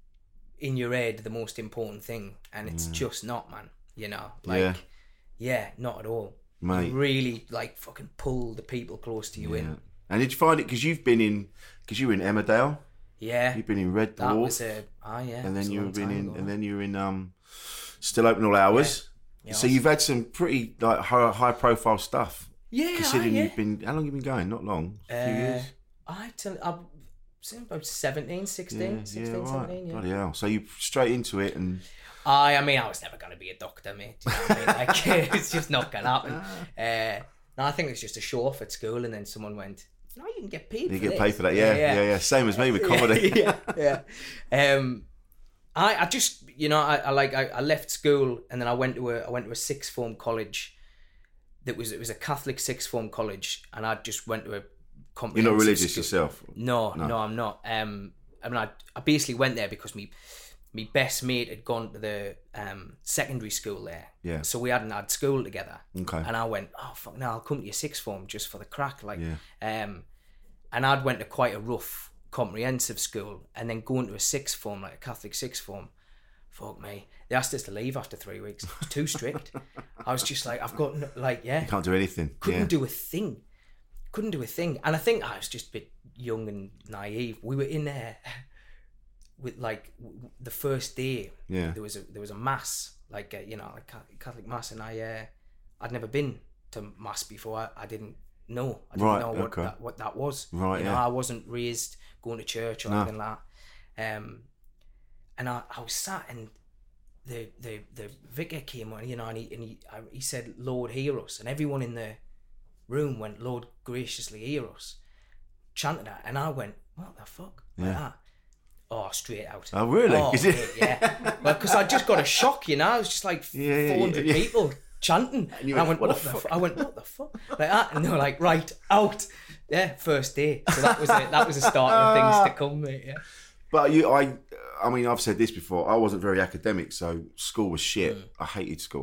in your head the most important thing, and it's Yeah. just not, man. You know, like Yeah. yeah, not at all. Mate. You really like fucking pull the people close to you yeah. in. And did you find it because you've been in because you were in Emmerdale? Yeah, You've been in Red that Dwarf. was a ah yeah, and it was then a long you've been time in, ago. and then you're in um, Still Open All Hours. Yeah, so I was- you've had some pretty like high, high profile stuff. Yeah, Considering aye, yeah. you've been, how long have you been going? Not long. A few Uh, years. I tell I've seen about seventeen, sixteen, sixteen, right. seventeen, yeah. Bloody hell. So you straight into it and I, I mean, I was never going to be a doctor, mate. Do you know what I mean? Like, it's just not going to happen. Uh, no, I think it was just a show off at school, and then someone went, "No, you can get paid. you for get this." paid for that. Yeah, yeah, yeah. Same as me with comedy. yeah, yeah. Um, I, I just, you know, I, I like, I, I left school, and then I went to a, I went to a sixth form college. That was, it was a Catholic sixth form college, and I just went to a You're comprehensive not religious school. yourself. No, No. no, I'm not. Um, I mean, I, I basically went there because me, me best mate had gone to the um secondary school there. Yeah. So we hadn't had school together. Okay. And I went, oh fuck, no, I'll come to your sixth form just for the crack, like. Yeah. Um, and I'd went to quite a rough comprehensive school, and then going to a sixth form, like a Catholic sixth form. Fuck me. They asked us to leave after three weeks. It was too strict. I was just like, I've got no, like, yeah. You can't do anything. Couldn't yeah. do a thing. Couldn't do a thing. And I think I was just a bit young and naive. We were in there with like w- the first day. Yeah. There was a there was a mass, like uh, you know, like Ca- Catholic mass, and I uh, I'd never been to mass before. I, I didn't know. I didn't Right, know what okay. that what that was. Right, You know, yeah. I wasn't raised going to church or No. anything like that. Um, and I, I was sat and the the the vicar came on, you know, and he and he I, he said, "Lord, hear us," and everyone in the room went, "Lord, graciously hear us," chanted that, and I went, "What the fuck?" Like Yeah. that. Oh, straight out. Oh, really? Oh, Is it? mate, yeah. Well, because I just got a shock, you know. It was just like Yeah, yeah, four hundred yeah. people chanting. And you And I went, went, "What what, the the fuck? I went, what the fuck? Like that. And they were like, right, out. Yeah, first day. So that was it. That was the start of things to come, mate. Yeah. But you, I, I mean, I've said this before. I wasn't very academic, so school was shit. Mm. I hated school.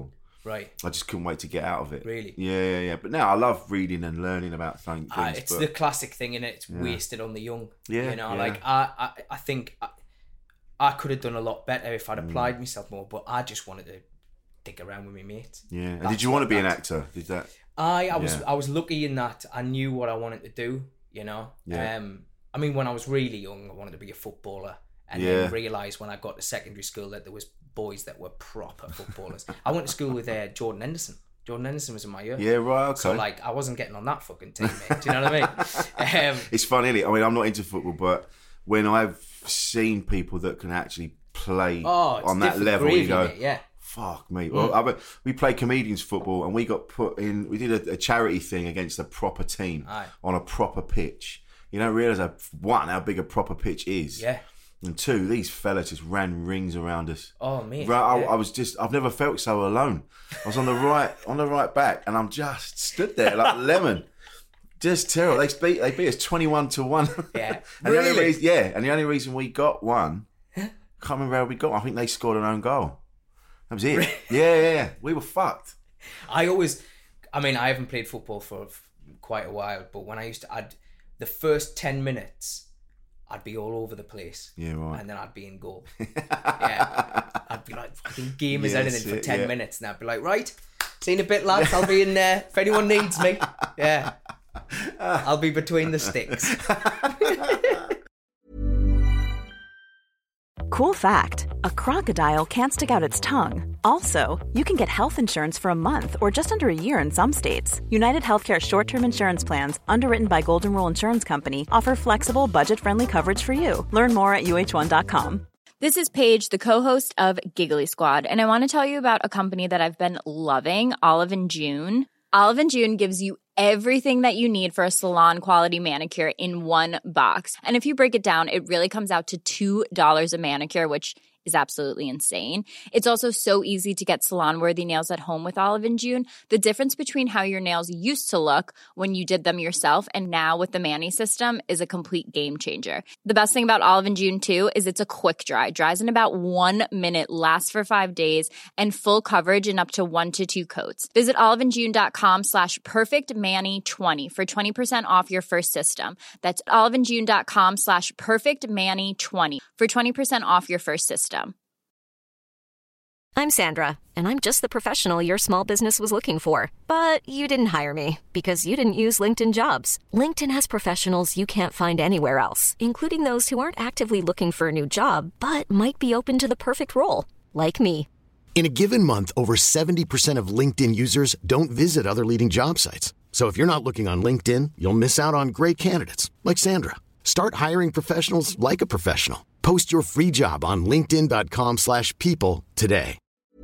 Right. I just couldn't wait to get out of it. Really? Yeah, yeah, yeah. But now I love reading and learning about things. Uh, it's but... the classic thing, innit? It's Yeah. wasted on the young. Yeah, You know, yeah. like I, I, I think I, I could have done a lot better if I'd Mm. applied myself more, but I just wanted to dig around with my mates. Yeah. And That's did you want to what be an that- actor? Did that? I, I was, Yeah. I was lucky in that I knew what I wanted to do. You know. Yeah. Um. I mean, when I was really young, I wanted to be a footballer, and Yeah. then realised when I got to secondary school that there was boys that were proper footballers. I went to school with uh, Jordan Henderson. Jordan Henderson was in my year. Yeah, right, okay. So like, I wasn't getting on that fucking team, mate. Do you know what I mean? Um, It's funny, isn't it? I mean, I'm not into football, but when I've seen people that can actually play Oh, it's on that different level, gravy, you go, mate, yeah. fuck me. Mm. Well, I mean, we play comedians football, and we got put in. We did a, a charity thing against a proper team Aye. on a proper pitch. You don't realise how one how big a proper pitch is. Yeah. And two, these fellas just ran rings around us. Oh, mate, Right, I, yeah. I was just, I've never felt so alone. I was on the right, on the right back, and I'm just stood there like lemon. Just terrible. They beat, they beat us twenty-one to one. Yeah. and the only Really? reason, yeah, and the only reason we got one, I can't remember how we got. I think they scored an own goal. That was it. yeah, yeah, yeah. We were fucked. I always, I mean, I haven't played football for f- quite a while, but when I used to, I'd, the first ten minutes, I'd be all over the place. Yeah, right. And then I'd be in goal. yeah. I'd be like, fucking game as Yeah, anything for that's it, ten yeah. minutes. And I'd be like, right, seen a bit, lads. I'll be in there if anyone needs me. Yeah. I'll be between the sticks. Cool fact, a crocodile can't stick out its tongue. Also, you can get health insurance for a month or just under a year in some states. United Healthcare short-term insurance plans, underwritten by Golden Rule Insurance Company, offer flexible, budget-friendly coverage for you. Learn more at U H one dot com. This is Paige, the co-host of Giggly Squad, and I want to tell you about a company that I've been loving, Olive and June. Olive and June gives you everything that you need for a salon-quality manicure in one box. And if you break it down, it really comes out to two dollars a manicure, which is absolutely insane. It's also so easy to get salon-worthy nails at home with Olive and June. The difference between how your nails used to look when you did them yourself and now with the Mani system is a complete game changer. The best thing about Olive and June, too, is it's a quick dry. Dries in about one minute, lasts for five days, and full coverage in up to one to two coats. Visit oliveandjune.com slash perfectmani20 for twenty percent off your first system. That's oliveandjune.com slash perfectmani20 for twenty percent off your first system. I'm Sandra, and I'm just the professional your small business was looking for. But you didn't hire me because you didn't use LinkedIn Jobs. LinkedIn has professionals you can't find anywhere else, including those who aren't actively looking for a new job, but might be open to the perfect role, like me. In a given month, over seventy percent of LinkedIn users don't visit other leading job sites. So if you're not looking on LinkedIn, you'll miss out on great candidates like Sandra. Start hiring professionals like a professional. Post your free job on linkedin dot com slash people today.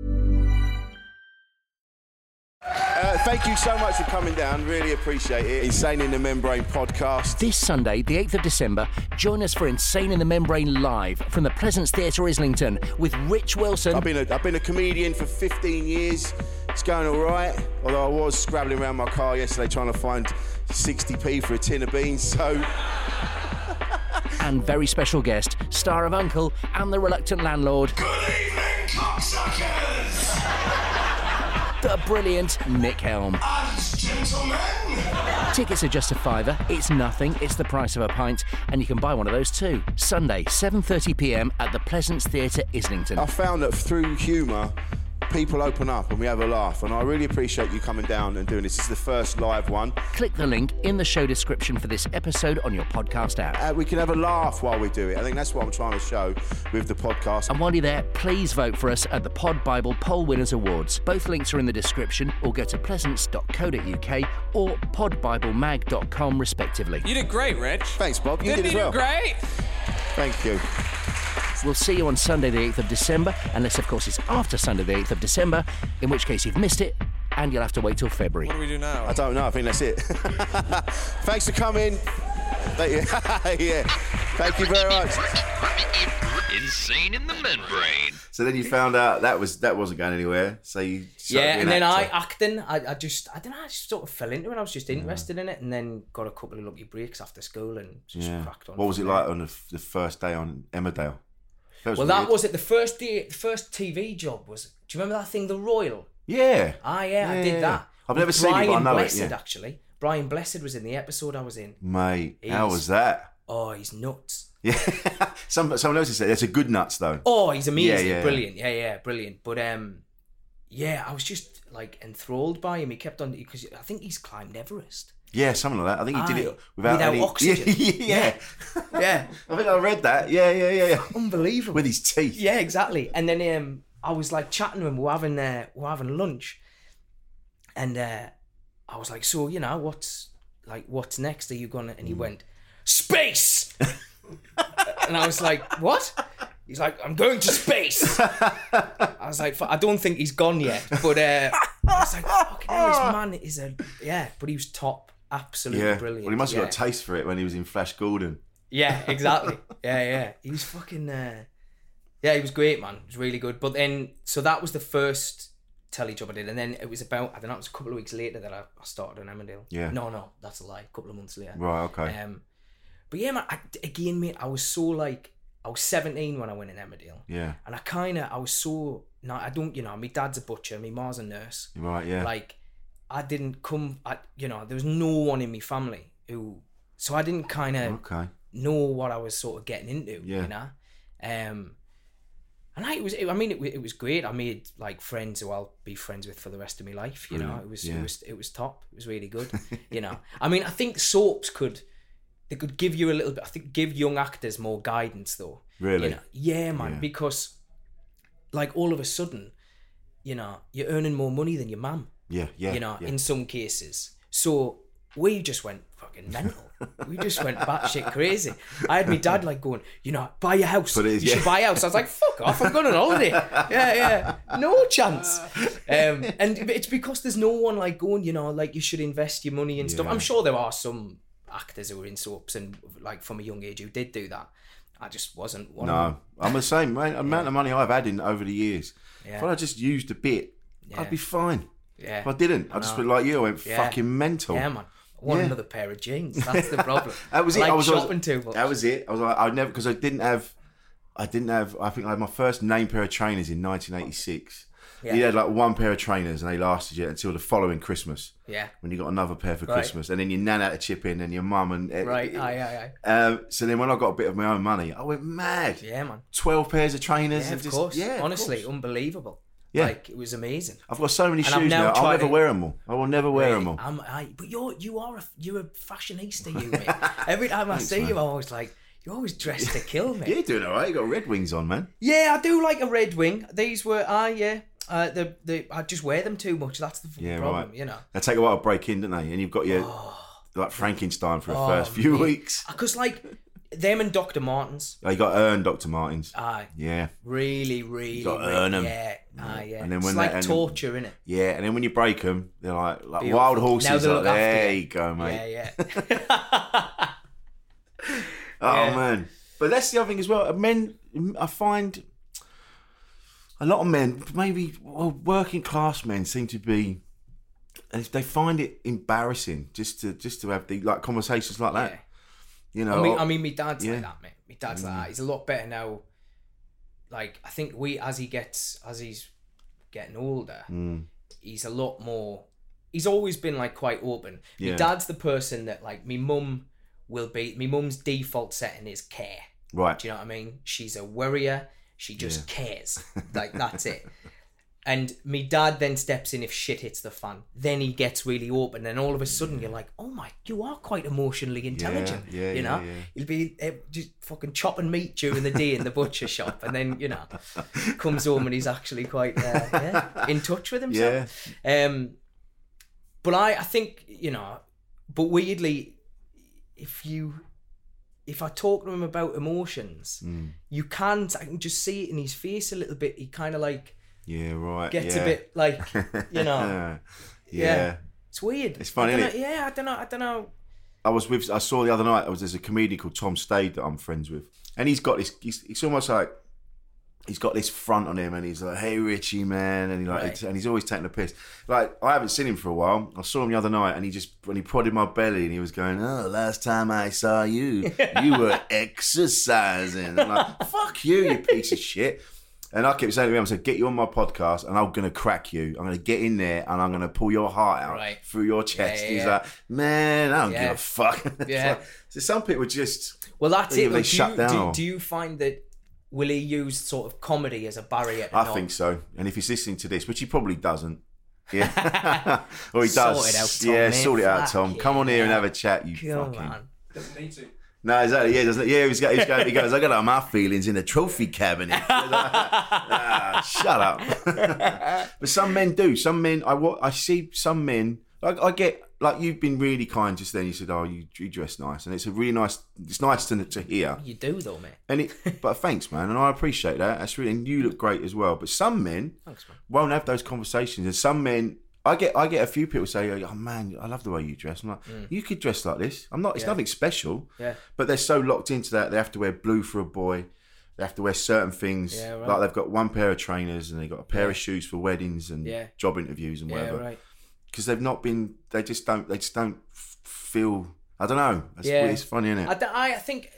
Uh, thank you so much for coming down. Really appreciate it. Insane in the Membrane podcast. This Sunday, the eighth of December, join us for Insane in the Membrane live from the Pleasance Theatre, Islington, with Rich Wilson. I've been a, I've been a comedian for fifteen years. It's going all right. Although I was scrabbling around my car yesterday trying to find sixty p for a tin of beans. So. And very special guest, star of Uncle and The Reluctant Landlord. Good evening, cocksuckers! The brilliant Nick Helm. And gentlemen! Tickets are just a fiver. It's nothing. It's the price of a pint. And you can buy one of those too. Sunday, seven thirty p m at the Pleasance Theatre, Islington. I found that through humour, people open up and we have a laugh. And I really appreciate you coming down and doing this. This is the first live one. Click the link in the show description for this episode on your podcast app. Uh, we can have a laugh while we do it. I think that's what I'm trying to show with the podcast. And while you're there, please vote for us at the Pod Bible Poll Winners Awards. Both links are in the description, or go to pleasance dot co dot u k or pod bible mag dot com respectively. You did great, Rich. Thanks, Bob. You Didn't did as you well. do great? Thank you. We'll see you on Sunday the eighth of December, unless of course it's after Sunday the eighth of December, in which case you've missed it and you'll have to wait till February. What do we do now? I don't know. I think that's it. Thanks for coming. Thank you. Yeah. Thank you very much. Insane in the Membrane. So then you found out that was that wasn't going anywhere. So you started Yeah, being and then an I actor. acting. I, I just I don't know. I just sort of fell into it. I was just interested in it, and then got a couple of lucky breaks after school, and just Yeah. cracked on. What was it from like there. on the, f- the first day on Emmerdale? That was Well, weird. that was it. The first day, the first T V job was. Do you remember that thing, The Royal? Yeah. Ah, yeah, yeah I did yeah. that. I've With never seen it, but I know Blessed, it. Yeah. actually. Brian Blessed was in the episode I was in. Mate, how He's- was that? Oh, he's nuts. Yeah. Some, someone else has said it's a good nuts, though. Oh, he's amazing. Yeah, yeah. Brilliant. Yeah, yeah, brilliant. But, um, yeah, I was just, like, enthralled by him. He kept on, because I think he's climbed Everest. Yeah, something like that. I think he did Aye. it without, Without any... oxygen. Yeah, yeah. Yeah. Yeah. I think I read that. Yeah, yeah, yeah. yeah. Unbelievable. With his teeth. Yeah, exactly. And then um, I was like chatting to him. We're having uh, we're having lunch, and uh, I was like, "So you know, what's like, what's next? Are you gonna?" And he went, "Space." And I was like, "What?" He's like, "I'm going to space." I was like, "I don't think he's gone yet," but uh, I was like, "Fucking hell, this man is a yeah." But he was top, absolutely Yeah. brilliant. Well, he must have yeah. got a taste for it when he was in Flash Gordon. Yeah, exactly. Yeah, yeah. He was fucking. Uh, yeah, he was great, man. He was really good. But then, so that was the first telly job I did, and then it was about I don't know. It was a couple of weeks later that I, I started on Emmerdale. Yeah. No, no, that's a lie. A couple of months later. Right. Okay. Um, but yeah, man. I, again, mate, I was so like I was seventeen when I went in Emmerdale. Yeah. And I kind of I was so no, I don't. You know, my dad's a butcher. My ma's a nurse. Right. Yeah. Like, I didn't come. I, you know, there was no one in my family who. So I didn't kind of. Okay. know what I was sort of getting into, Yeah. you know. Um, and I it was, I mean, it, it was great. I made like friends who I'll be friends with for the rest of my life. You know, Brilliant. it was, Yeah. it was, it was top. It was really good. You know, I mean, I think soaps could, they could give you a little bit. I think give young actors more guidance, though. Really? You know? Yeah, man. Yeah. Because, like, all of a sudden, you know, you're earning more money than your mum. Yeah. Yeah. You know, yeah. in some cases. So we just went fucking mental. We just went batshit crazy. I had my dad like going, you know, buy a house. But it is, you yeah. should buy a house. I was like, fuck off, I'm going on holiday. Yeah, yeah. No chance. Um, and it's because there's no one like going, you know, like you should invest your money and stuff. Yeah. I'm sure there are some actors who were in soaps and like from a young age who did do that. I just wasn't one of them. No, I'm the same, mate. The amount of money I've had in over the years. Yeah. If I just used a bit, Yeah. I'd be fine. Yeah. If I didn't, I just know. went like you. I went Yeah. fucking mental. Yeah, man. I want Yeah. another pair of jeans. That's the problem. That was I it. like I was shopping too much. That was it. I was like, I never because I didn't have, I didn't have. I think I had my first name pair of trainers in nineteen eighty-six. Yeah. You had like one pair of trainers and they lasted you until the following Christmas. Yeah. When you got another pair for Right. Christmas, and then your nan had to chip in, and your mum and Right. Aye, aye, aye. Um, so then when I got a bit of my own money, I went mad. Yeah, man. Twelve pairs of trainers. Yeah, and of just, course. Yeah, of honestly, course. unbelievable. Yeah. Like it was amazing. I've got so many And I'm shoes now now. I'll trying never to- wear them all. I will never wear Really? them all. I'm, I, but you're you are a you're a fashionista, you mate. Every time I Thanks, see man. you, I'm always like you're always dressed to kill, mate. You're doing all right. You got Red Wings on, man. Yeah, I do like a Red Wing. These were ah yeah. Uh, the the I just wear them too much. That's the fucking Yeah, problem, right. you know. They take a while to break in, don't they? And you've got your like Frankenstein for the Oh, first few mate. weeks. Because like them and Doctor Martens. Oh, you got to earn Doctor Martens. Aye. Yeah. Really, really. gotta really, earn 'em. Yeah. Ah, yeah. And then when it's they- like and- torture, innit? Yeah, and then when you break them, they're like like Beautiful. wild horses. Now they like, look after there you. you go, mate. Yeah, yeah. Oh Yeah. man, but that's the other thing as well. Men, I find a lot of men, maybe well, working class men, seem to be. They find it embarrassing just to just to have the like conversations like that. Yeah. You know, I mean, I mean, my dad's yeah. like that, mate. My dad's like Mm. that. He's a lot better now. Like, I think we, as he gets, as he's getting older, Mm. he's a lot more. He's always been like quite open. Yeah. My dad's the person that like me mum will be. My mum's default setting is care. Right. Do you know what I mean? She's a worrier. She just cares. Like that's it. And me dad then steps in if shit hits the fan. Then he gets really open, and all of a sudden you're like, "Oh my, you are quite emotionally intelligent." yeah, you know, yeah, yeah. he'll be uh, just fucking chopping meat during the day in the butcher shop, and then you know, comes home and he's actually quite uh, yeah, in touch with himself. Um, but I, I think you know, but weirdly, if you. If I talk to him about emotions, Mm. you can't. I can just see it in his face a little bit. He kind of like Yeah, right. gets yeah. a bit like, you know. yeah. yeah. It's weird. It's funny, I dunno- isn't it? Yeah, I don't know. I don't know. I was with. I saw the other night. I was there's a comedian called Tom Stade that I'm friends with, and he's got this. He's, he's almost like he's got this front on him, and he's like, "Hey, Richie, man," and he like, Right. and he's always taking a piss. Like I haven't seen him for a while. I saw him the other night, and he just when he prodded my belly, and he was going, "Oh, last time I saw you, you were exercising." I'm like, "Fuck you, you piece of shit." And I kept saying to him, I said, get you on my podcast and I'm going to crack you. I'm going to get in there and I'm going to pull your heart out right. through your chest. Yeah, yeah, He's yeah. like, man, I don't Yeah. give a fuck. Yeah. Like, so some people just... Well, that's they it. Like, do, shut you, down. do, or- do you find that will he use sort of comedy as a barrier? To I not- think so. And if he's listening to this, which he probably doesn't, yeah, or he does, Sort it out, Tom, yeah, man. sort it out, Fuck Tom. Come on here and yeah. have a chat, you Come fucking. on. Doesn't need to. No, exactly. Yeah, doesn't. Yeah, he's got. He's got. He goes. I got all my feelings in the trophy cabinet. ah, shut up. But some men do. Some men. I wa- I see some men. I, I get like you've been really kind just then. You said, "Oh, you, you dress nice," and it's a really nice. It's nice to to hear. You do though, mate. And it, but thanks, man, and I appreciate that. That's really, and you look great as well. But some men Thanks, man. won't have those conversations, and some men. I get, I get a few people say, "Oh man, I love the way you dress." I'm like, Mm. "You could dress like this." I'm not. It's Yeah. nothing special. Yeah. But they're so locked into that, they have to wear blue for a boy. They have to wear certain things. Yeah, right. Like they've got one pair of trainers and they've got a pair Yeah. of shoes for weddings and Yeah. job interviews and Yeah, whatever. right. Because they've not been. They just don't. They just don't f- feel. I don't know. It's, Yeah. it's funny, isn't it? I, th- I think,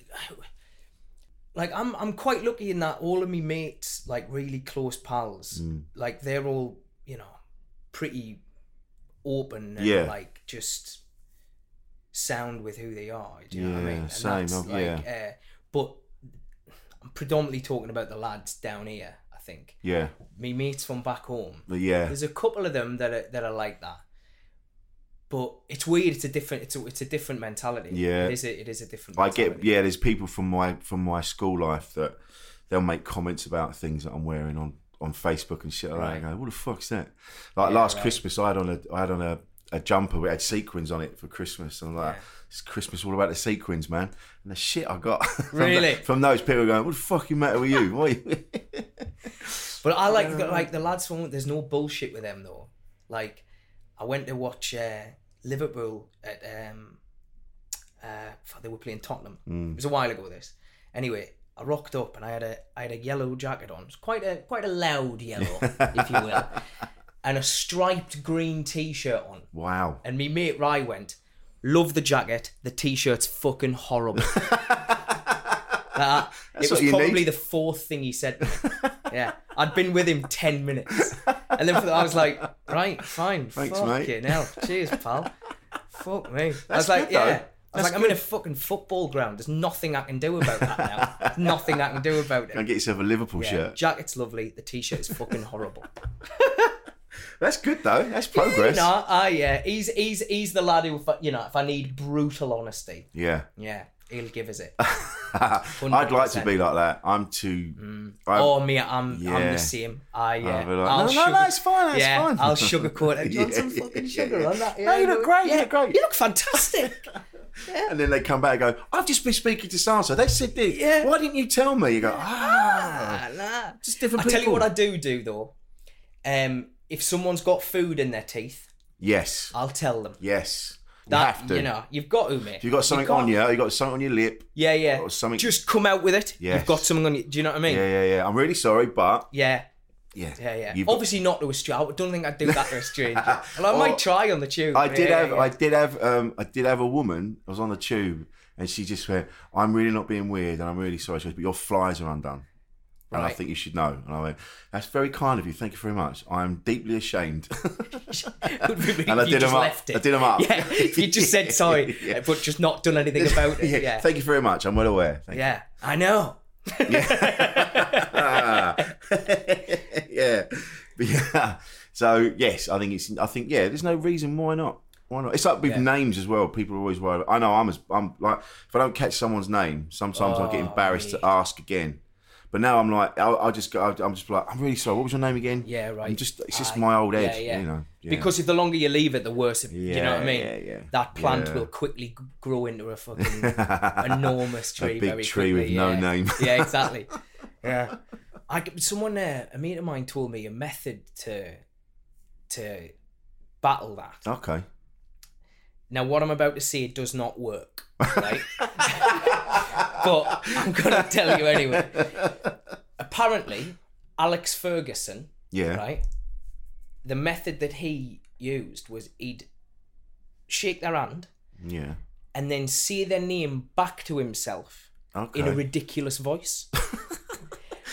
like, I'm I'm quite lucky in that all of me mates, like really close pals, Mm. like they're all, you know, pretty open and Yeah. like just sound with who they are. Do you know what I Yeah, mean? And same, that's, oh, like, yeah. Uh, but I'm predominantly talking about the lads down here. I think. Yeah. Me mates from back home. But yeah. There's a couple of them that are that are like that. But it's weird. It's a different. It's a it's a different mentality. Yeah. It is. A, it is a different. I Mentality. get. Yeah. There's people from my from my school life that they'll make comments about things that I'm wearing on, on Facebook and shit like that. Right. I go, what the fuck's that? Like Yeah, last right. Christmas, I had on a I had on a, a jumper with had sequins on it for Christmas, and I'm like, Yeah. it's Christmas all about the sequins, man. And the shit I got from, Really? the- from those people going, what the fucking matter with you? What are you? But I like the, like the lads from. There's no bullshit with them though. Like, I went to watch uh, Liverpool at um, uh, they were playing Tottenham. Mm. It was a while ago. This anyway. I rocked up and I had a I had a yellow jacket on. It was quite a quite a loud yellow, if you will, and a striped green t-shirt on. Wow. And me mate Rye went, love the jacket. The t-shirt's fucking horrible. Uh, That's it was what you probably need. the fourth thing he said to me. Yeah, I'd been with him ten minutes, and then I was like, right, fine, Thanks, fucking mate. hell, cheers, pal. Fuck me. I That's was like, good, though. yeah. I was That's like, I'm in a good. fucking football ground. There's nothing I can do about that now. There's nothing I can do about Go and it. get yourself a Liverpool Yeah, shirt. jacket's lovely. The t-shirt is fucking horrible. That's good though. That's progress. You know, ah, yeah. He's he's he's the lad who, if I- you know, if I need brutal honesty, Yeah. yeah, he'll give us it. I'd like to be like that. I'm too. I'm- Oh, me, I'm I'm Yeah. the same. I yeah. I'll be like, I'll no, no, sugar- no, it's fine, it's yeah, fine. I'll sugarcoat it. Do you want some Yeah, fucking yeah, sugar yeah. on that? No, you look great, you Yeah, look great. You look fantastic. And then they come back and go, I've just been speaking to Sansa. They said this. Yeah. Why didn't you tell me? You go, ah. Ah, nah. Just different I tell you people. what I do do though. Um, if someone's got food in their teeth, Yes. I'll tell them. Yes. You That have to. you know, you've got to, mate. If you've got something You've got- on you, you've got something on your lip. Yeah, yeah. Or something. Just come out with it. Yes. You've got something on you. Do you know what I mean? Yeah, yeah, yeah. I'm really sorry, but. Yeah. Yeah. Yeah, yeah. You've got- Obviously not to a stranger. I don't think I'd do that to a stranger. Well, I Oh, might try on the tube. I did Yeah, have, yeah. I did have, um, I did have a woman. I was on the tube, and she just went, "I'm really not being weird, and I'm really sorry, she goes, but your flies are undone, and I Right. think you should know." And I went, "That's very kind of you. Thank you very much. I'm deeply ashamed." Would be really And I if you did just 'em up. left it. I did 'em up. Yeah, if you just said sorry, Yeah. but just not done anything about it. yeah. Yeah, Thank you very much. I'm well aware. Thank yeah, I know. yeah. But yeah. So yes, I think it's. I think yeah. There's no reason why not. Why not? It's like with Yeah. names as well. People are always worried. I know. I'm as. I'm like. If I don't catch someone's name, sometimes I get Oh, embarrassed mate. to ask again. But now I'm like. I'll, I'll just go. I'm just like. I'm really sorry. What was your name again? Yeah, right. I'm just. It's just Aye. my old head. Yeah, yeah. You know. Yeah. Because if the longer you leave it, the worse. It, you know what I mean? Yeah, yeah, That plant yeah. will quickly g- grow into a fucking enormous tree. A big very tree quickly, with no yeah. name. Yeah, exactly. Yeah. I someone uh, a mate of mine told me a method to to battle that. Okay. Now, what I'm about to say does not work, right? But I'm going to tell you anyway. Apparently, Alex Ferguson, Yeah. right? The method that he used was he'd shake their hand Yeah. and then say their name back to himself Okay. in a ridiculous voice.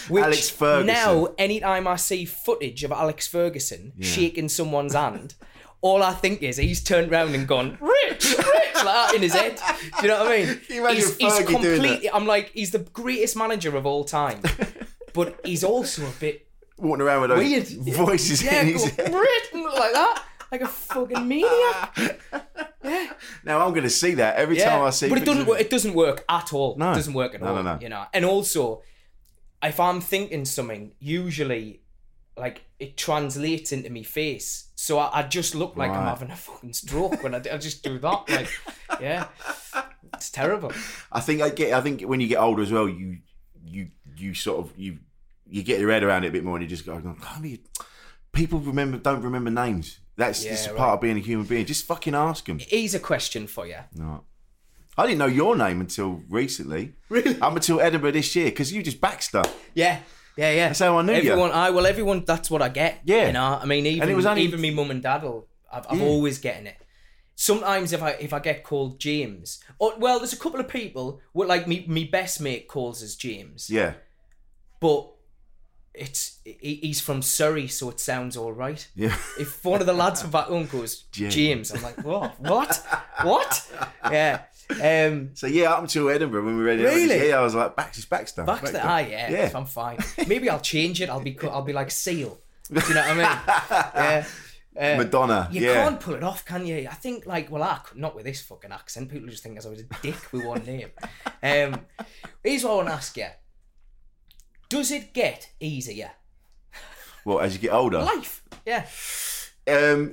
Which Alex Ferguson. Now, anytime I see footage of Alex Ferguson Yeah. shaking someone's hand, all I think is he's turned round and gone, Rich, Rich, like that in his head. Do you know what I mean? Can you imagine he's, he's Fergie doing completely, I'm like, he's the greatest manager of all time. But he's also a bit Walking around with those weird. voices yeah, in his go, head. Rich, like that. Like a fucking maniac. Yeah. Now I'm going to see that every Yeah, time I see but it pictures doesn't of- work. It doesn't work at all. No. It doesn't work at No, all. no, no. You know, and also, if I'm thinking something, usually, like it translates into me face, so I, I just look like I'm Right. having a fucking stroke when I, I just do that. Like, yeah, it's terrible. I think I get. I think when you get older as well, you you you sort of you you get your head around it a bit more, and you just go, "Can't be." People remember don't remember names. That's Yeah, just right. part of being a human being. Just fucking ask them. Here's a question for you. No. I didn't know your name until recently. Really? Up until Edinburgh this year, because you just Baxter. Yeah, yeah, yeah. That's how I knew you. everyone, I well, everyone. That's what I get. Yeah. you know. I mean, even And it was only- even me mum and dad will. I've, I'm Yeah. always getting it. Sometimes if I if I get called James, or well, there's a couple of people where like me me best mate calls us James, Yeah. but it's he, he's from Surrey, so it sounds all right. Yeah. If one of the lads from back home goes James. James, I'm like, what, what, what? Yeah. Um, So yeah, up until Edinburgh when we were ready. Really? Yeah, I was like, Baxter's Baxter. Baxter, ah, yeah, Yeah. I'm fine. Maybe I'll change it. I'll be co- I'll be like Seal. Do you know what I mean? Yeah. Uh, Madonna, You yeah. can't pull it off, can you? I think like, well, I could, not with this fucking accent. People just think I was a dick with one name. Um, here's what I want to ask you: does it get easier? Well, as you get older, Life, yeah. um,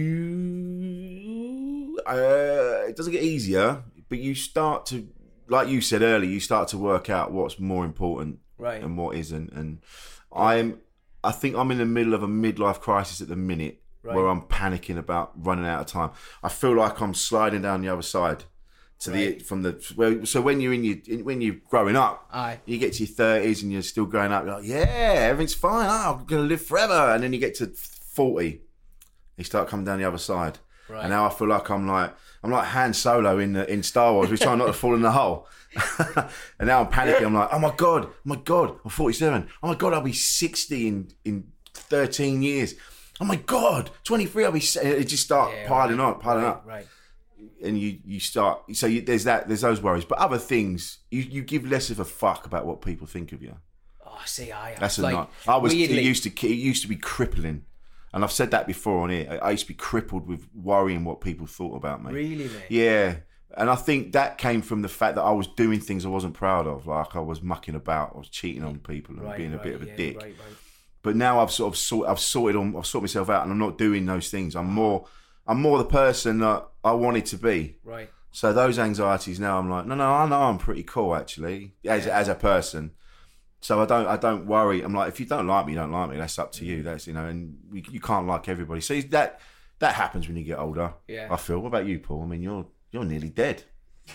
you uh, it doesn't get easier, but you start to, like you said earlier, you start to work out what's more important, Right. and what isn't. And I'm, I think I'm in the middle of a midlife crisis at the minute, Right. where I'm panicking about running out of time. I feel like I'm sliding down the other side. To Right. the from the well, so when you're in your in, when you're growing up, Aye. you get to your thirties and you're still growing up. You're like, yeah, everything's fine. Oh, I'm gonna live forever. And then you get to forty, you start coming down the other side. Right. And now I feel like I'm like I'm like Han Solo in the, in Star Wars. We're trying not to fall in the hole. And now I'm panicking. I'm like, oh my god, oh my god, I'm forty-seven. Oh my god, I'll be sixty in in thirteen years. Oh my god, twenty-three. I'll be. It just start Yeah, piling right, up, piling right, up. Right. And you, you start so you, there's that there's those worries, but other things you, you give less of a fuck about what people think of you. Oh, see, I That's like, a not. I was weirdly, it used to it used to be crippling, and I've said that before on here. I used to be crippled with worrying what people thought about me. Really, mate? Yeah, and I think that came from the fact that I was doing things I wasn't proud of, like I was mucking about, I was cheating on people, and Right, being a right, bit of a yeah, dick. Right, right. But now I've sort of sort I've sorted on I've sorted myself out, and I'm not doing those things. I'm more I'm more the person that I wanted to be. Right. So those anxieties now, I'm like, no, no, I know I'm pretty cool actually as Yeah. as a person. So I don't I don't worry. I'm like, if you don't like me, you don't like me. That's up to you. That's you know, and you, you can't like everybody. So that that happens when you get older. Yeah. I feel. What about you, Paul? I mean, you're you're nearly dead.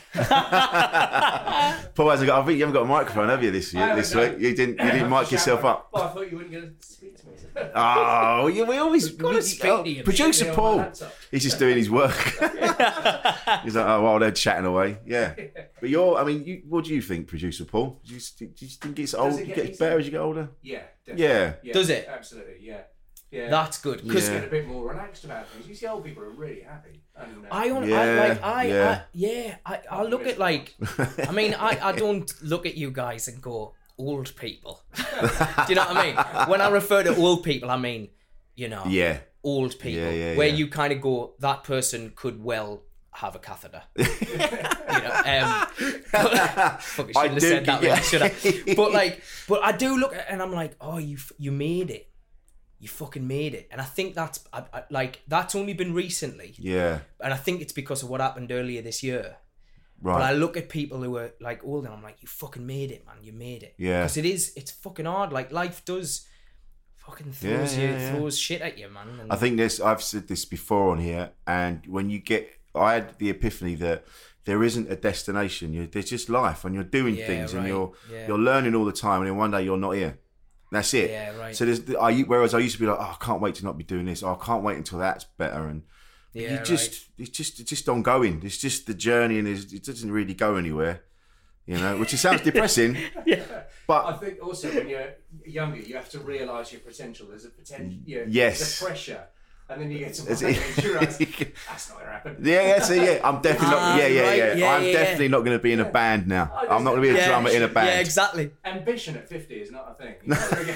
Paul hasn't got. I think you haven't got a microphone, have you? This year, this week, you didn't. You didn't mic yourself up. Well, I thought you weren't going to speak to me. Oh, yeah, we always gotta we- speak oh, to you, producer mate. Paul. Hands up. He's just doing his work. He's like, oh, well, they're chatting away. Yeah, but you're. I mean, you, what do you think, producer Paul? Do you, do you think it's old? it It get gets easier? better as you get older. Yeah, definitely. Yeah. yeah. Does it? Absolutely, yeah. Yeah. That's good because Just Yeah. get a bit more relaxed about things. You see, old people are really happy. And, uh, I, on, I Yeah, like I yeah. I, yeah I, I look at like I mean I, I don't look at you guys and go old people. Do you know what I mean? When I refer to old people, I mean you know Yeah. old people Yeah, yeah, where yeah. you kind of go that person could well have a catheter. you know, um, fuck, I I shouldn't have do said that, get- really, should I? But like, but I do look at it and I'm like, oh, you f- you made it. You fucking made it. And I think that's I, I, like that's only been recently. Yeah. And I think it's because of what happened earlier this year. But I Right. look at people who are like old and I'm like, you fucking made it, man. You made it. Yeah. Because it is, it's fucking hard. Like life does fucking throws Yeah, you, yeah, yeah. throws shit at you, man. And I think this. I've said this before on here, and when you get, I had the epiphany that there isn't a destination. You, there's just life, and you're doing Yeah, things, and right. you're Yeah. you're learning all the time, and then one day you're not here. That's it. Yeah, right. So there's, I, whereas I used to be like, oh, I can't wait to not be doing this. Oh, I can't wait until that's better. And but Yeah, you just, it's just, it's just ongoing. It's just the journey, and it's, it doesn't really go anywhere. You know, which sounds depressing. yeah. But I think also when you're younger, you have to realise your potential. There's a potential. You know, yes. There's a pressure. And then you get to Is one it- age, you realise, that's not going to happen. Yeah, yeah, so yeah, I'm definitely Ah, not. Yeah, yeah, right, yeah. yeah, I'm yeah, definitely yeah. not going to be in a band now. I I'm not going to be a Yeah, drummer in a band. Yeah, exactly. Ambition at fifty is not a thing. You gotta get...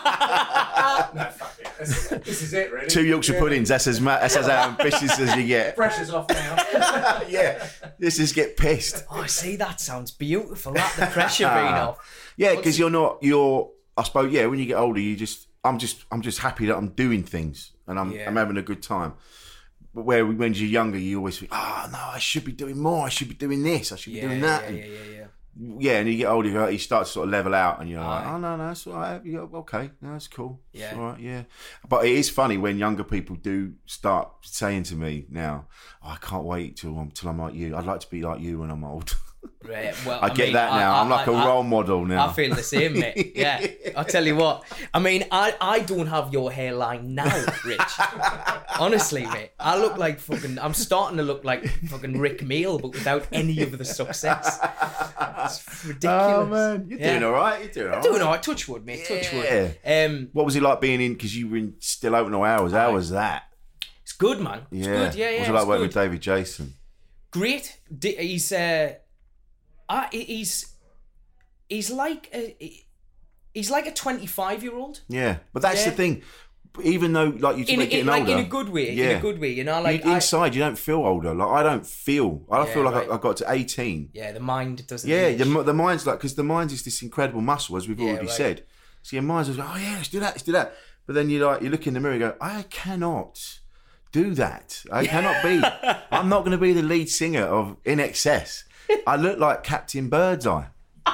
no, fuck it. This, this is it, really. Two Yorkshire Yeah. puddings. That's as ma- that's as ambitious as you get. Pressure's off now. Yeah, this is get pissed. Oh, see, that sounds beautiful. That the pressure being off. Yeah, because you're not. You're. I suppose. Yeah, when you get older, you just. I'm just. I'm just happy that I'm doing things and I'm. Yeah. I'm having a good time. But where when you're younger, you always think, oh no, I should be doing more. I should be doing this. I should be Yeah, doing that. yeah, And- yeah, yeah, yeah. Yeah, and you get older, you start to sort of level out, and you're like, Aye. oh no, no, it's all right. Yeah, okay, no, that's cool. It's Yeah. all right, yeah. But it is funny when younger people do start saying to me now, oh, I can't wait till I'm till I'm like you. I'd like to be like you when I'm old. Right, well, I get mean, that now. I, I'm like a a role model now. I feel the same, mate. Yeah, I'll tell you what. I mean, I, I don't have your hairline now, Rich. Honestly, mate. I look like fucking... I'm starting to look like fucking Rick Meal, but without any of the success. It's ridiculous. Oh man, you're Yeah. doing all right. You're doing all I'm right. doing all right. Touch wood, mate. Touch wood. Yeah. Um, What was it like being in? Because you were in Still Open No Hours. How was that? It's good, man. It's Yeah. good. Yeah, yeah. What was it like it's working good. with David Jason? Great. D- He's uh, uh he's he's like a, he's like a twenty-five year old. Yeah, but that's Yeah. the thing. Even though, like you talk In, about in, getting like older, in a good way. yeah. In a good way, you know. Like you, I- inside, you don't feel older. Like I don't feel. I don't Yeah, feel like right. I, I got to eighteen. yeah, the mind doesn't. Yeah, age. the, the mind's like because the mind's is this incredible muscle, as we've Yeah, already right. said. So your mind's like, oh yeah, let's do that, let's do that. But then you like you look in the mirror, and go, I cannot do that. I cannot be. I'm not going to be the lead singer of In Excess. I look like Captain Birdseye.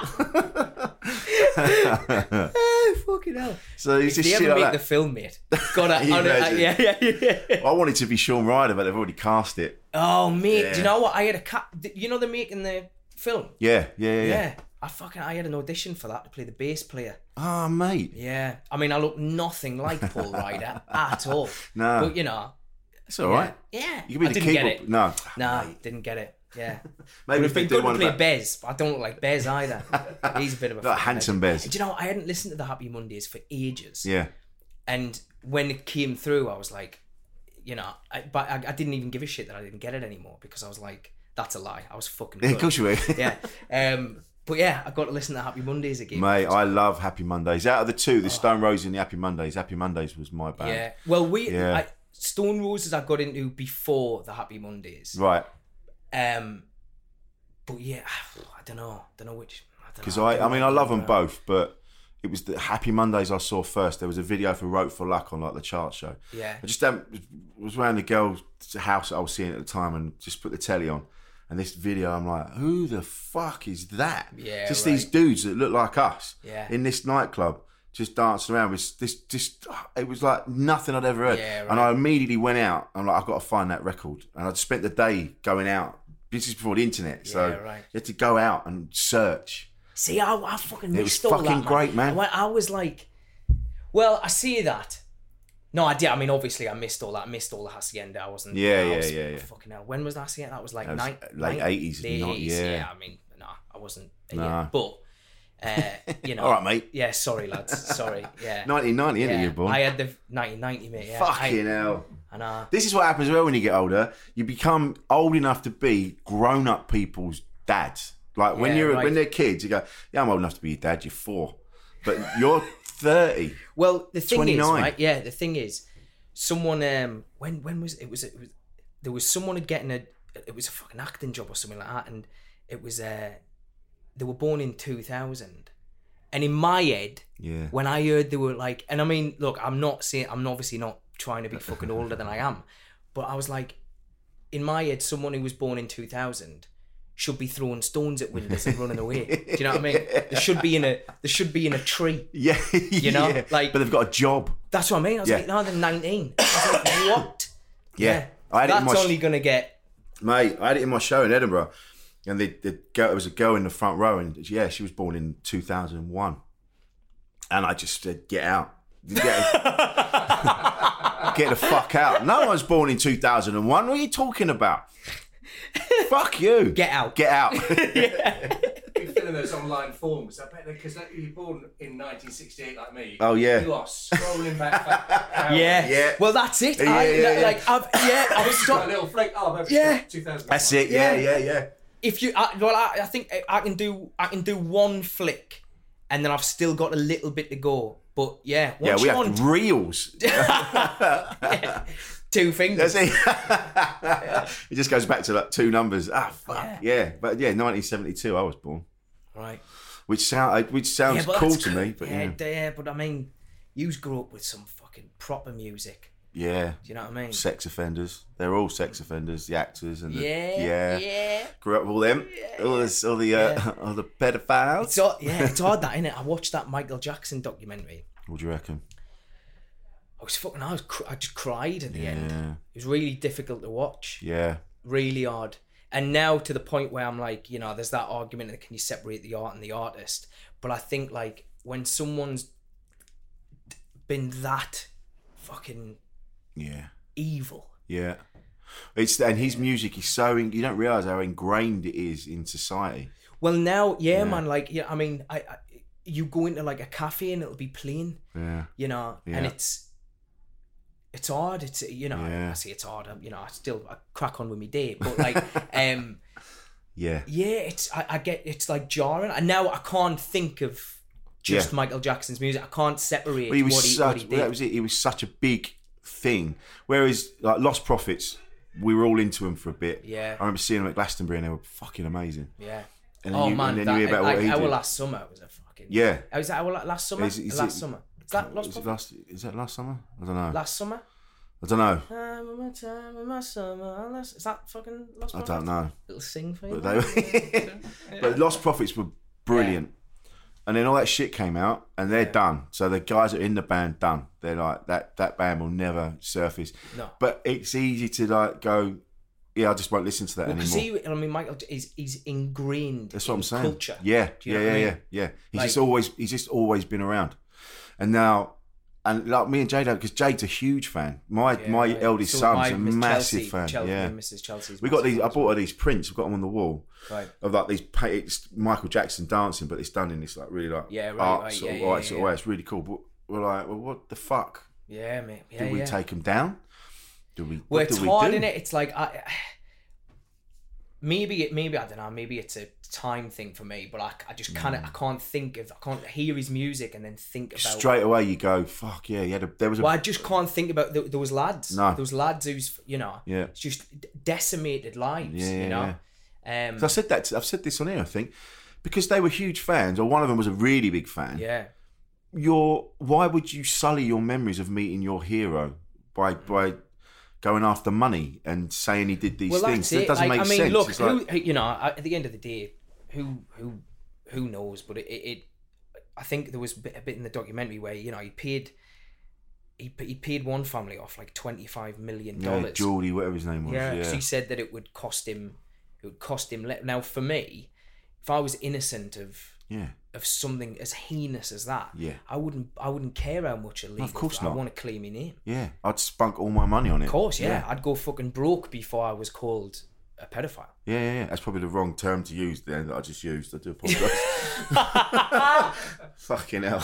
Oh, fucking hell. So it's If just they shit ever like make that. the film, mate. God, I, You I, I, imagine. yeah, yeah, yeah. I wanted to be Sean Ryder, but they've already cast it. Oh, mate, Yeah. do you know what? I had a cat. You know they're making the film. Yeah, yeah, yeah. yeah. I fucking I had an audition for that to play the bass player. Oh, mate. Yeah, I mean I look nothing like Paul Ryder at all. No. but you know, It's all right. yeah, You can be I the didn't get keyboard. it. No. Nah, didn't get it. Yeah, Maybe would if have they been did good to one play about- Bez, but I don't look like Bez either. He's a bit of a Like fucking handsome legend. Bez. Do you know I hadn't listened to the Happy Mondays for ages. Yeah. And when it came through, I was like, you know, I, but I, I didn't even give a shit that I didn't get it anymore because I was like, that's a lie. I was fucking Yeah, good. of course you were. yeah. Um, but yeah, I got to listen to Happy Mondays again. Mate, I love Happy Mondays. Out of the two, the Stone Roses and the Happy Mondays, Happy Mondays was my band. Yeah. Well, we Yeah. I, Stone Roses I got into before the Happy Mondays. Right. Um, but yeah, I don't know. Don't know which. Because know, I, I don't mean, know. I love them both, but it was the Happy Mondays I saw first. There was a video for Rope for Luck on like the chart show. Yeah. I just um, was around the girl's house that I was seeing at the time and just put the telly on. And this video, I'm like, who the fuck is that? Yeah, Just right. these dudes that look like us Yeah. in this nightclub, just dancing around with this. Just it was like nothing I'd ever heard. Yeah, right. And I immediately went out. I'm like, I've got to find that record. And I'd spent the day going out. This is before the internet, so Yeah, right. you had to go out and search. See, I, I fucking It missed was all fucking that, great, man. I, went- I was like, well, I see that. No, I did. I mean, obviously, I missed all that. I missed all the Hacienda. I wasn't. Yeah, I yeah, was, yeah, yeah. Fucking hell. When was the Hacienda? That was like That was nine, late nine- eighties, late not- eighties, yeah. I mean, no, I wasn't. Nah. Yeah, but. Uh, you know, All right, mate. Yeah, sorry, lads. Sorry. Yeah. nineteen ninety, innit, yeah. you were born? I had the nineteen ninety, mate. Yeah. Fucking I, hell. I know. This is what happens well when you get older. You become old enough to be grown-up people's dads. Like when Yeah, you're right. when they're kids, you go, "Yeah, I'm old enough to be your dad. You're four, but you're thirty." Well, the thing twenty-nine. is, right? Yeah, the thing is, someone um, when when was it was it was there was someone had getting a it was a fucking acting job or something like that, and it was uh, they were born in two thousand, and in my head, Yeah. when I heard they were like, and I mean, look, I'm not saying I'm obviously not trying to be fucking older than I am, but I was like, in my head, someone who was born in two thousand. Should be throwing stones at windows and running away. Do you know what I mean? They should be in a they should be in a tree. Yeah, You know, yeah. like but they've got a job. that's what I mean. I was Yeah. like, no, they're nineteen. I was like, what? Yeah, I had it in that's my sh- only gonna get. Mate, I had it in my show in Edinburgh, and the, the girl, there was a girl in the front row, and yeah, she was born in two thousand one, and I just said, "Get out, get, get the fuck out." No one's born in two thousand one. What are you talking about? Fuck you. Get out. Get out. We fill getting in those online forums. I bet because you're born in nineteen sixty-eight like me. Oh, yeah. You are scrolling back. back Yeah. Yeah. Well, that's it. Yeah, I, yeah, yeah. Like, I've, yeah, I've Got a stopped. little flake. Oh, maybe Yeah. two thousand. That's it. Yeah, yeah, yeah. If you, I, well, I, I think I can do, I can do one flick, and then I've still got a little bit to go. But yeah, Yeah, once we you're on have reels. yeah, two fingers. That's it. It just goes back to like two numbers. Ah, fuck. Yeah. Yeah, but yeah, nineteen seventy-two, I was born. Right. Which sound, which sounds Yeah, but cool that's to cool. me. But yeah, yeah, yeah, but I mean, you grew up with some fucking proper music. yeah. Do you know what I mean? Sex offenders. They're all sex offenders. The actors and the Yeah, yeah. yeah. Grew up with all them. all, this, all the uh, all the pedophiles. It's all, yeah, it's hard that, innit? I watched that Michael Jackson documentary. What do you reckon? I was fucking, I was, cr- I just cried at the Yeah. end. It was really difficult to watch. Yeah. Really hard. And now to the point where I'm like, you know, there's that argument that can you separate the art and the artist? But I think like when someone's been that fucking Yeah. evil. Yeah. It's and his music is so in, you don't realise how ingrained it is in society. Well, now, yeah, Yeah. man. Like, yeah, I mean, I, I you go into like a cafe and it'll be playing, Yeah. you know, Yeah. and it's it's hard. It's you know, Yeah. I say it's hard. You know, I still I crack on with my day, but like, um, Yeah. yeah, it's I, I get it's like jarring, and now I can't think of just Yeah. Michael Jackson's music. I can't separate Well, he was what he such, what he did. that was it. He was such a big thing. Whereas like Lost Prophets, we were all into him for a bit. Yeah. I remember seeing them at Glastonbury and they were fucking amazing. Yeah. And then oh you, man, and then that, you hear about like, what he our did. last summer was a fucking Yeah. Oh, is that our la- last summer? Is- is last it- summer. Is that Lost Is it Prophets? last? Is that last summer? I don't know. Last summer? I don't know. Time of my time of my summer. Last- Is that fucking Lost I Prophets? don't know. Little sing for you. But they, but Lost Prophets were brilliant. And then all that shit came out, and they're done. So the guys that are in the band done. They're like that. That band will never surface. No. But it's easy to like go. Yeah, I just won't listen to that Well, because anymore. he, I mean, Michael is he's ingrained. That's what in I'm saying. Culture. Yeah, Do you know yeah, what I yeah, mean? yeah, yeah. He's Like- just always, he's just always been around. And now, and like me and Jade, because Jade's a huge fan. My Yeah, my right. eldest So son's my a Miss massive Chelsea- fan. Chelsea- yeah, Missus Chelsea's we got massive these. I bought her these prints. We've got them on the wall. Right. Of like these, pa- it's Michael Jackson dancing, but it's done in this like really like Yeah, right, art right, sort of yeah, way. yeah, sort of yeah. way. It's really cool. But we're like, well, what the fuck? Yeah, mate. Yeah, do we yeah. take them down? Do we? Well, what it's do we hard, do? innit? It's like I, maybe it, maybe I don't know. Maybe it's a time thing for me, but I, I just kind of I can't think of I can't hear his music and then think about Straight away, you go, fuck yeah. He had a, there was a. Well, I just can't think about th- those lads. No. Those lads who's you know, Yeah. it's just decimated lives. Yeah, you yeah, know. Um, 'Cause I said that. I've said this on here. I think because they were huge fans, or one of them was a really big fan. yeah. Your why would you sully your memories of meeting your hero by by going after money and saying he did these Well, things? that's it. doesn't like, make I mean, sense. look, It's who, like- who- you know, at the end of the day, who who who knows? But it, it, it I think there was a bit, a bit in the documentary where you know he paid. He, he paid one family off like twenty-five million yeah, dollars. Geordie, whatever his name was. Yeah, Yeah, because he said that it would cost him. It would cost him. Le- now, for me, if I was innocent of yeah, of something as heinous as that, Yeah. I wouldn't. I wouldn't care how much illegal. of course I not. want to claim my name. yeah. I'd spunk all my money on it. Of course, yeah. I'd go fucking broke before I was called a pedophile. Yeah, yeah, yeah. That's probably the wrong term to use there that I just used. I do apologise. Fucking hell.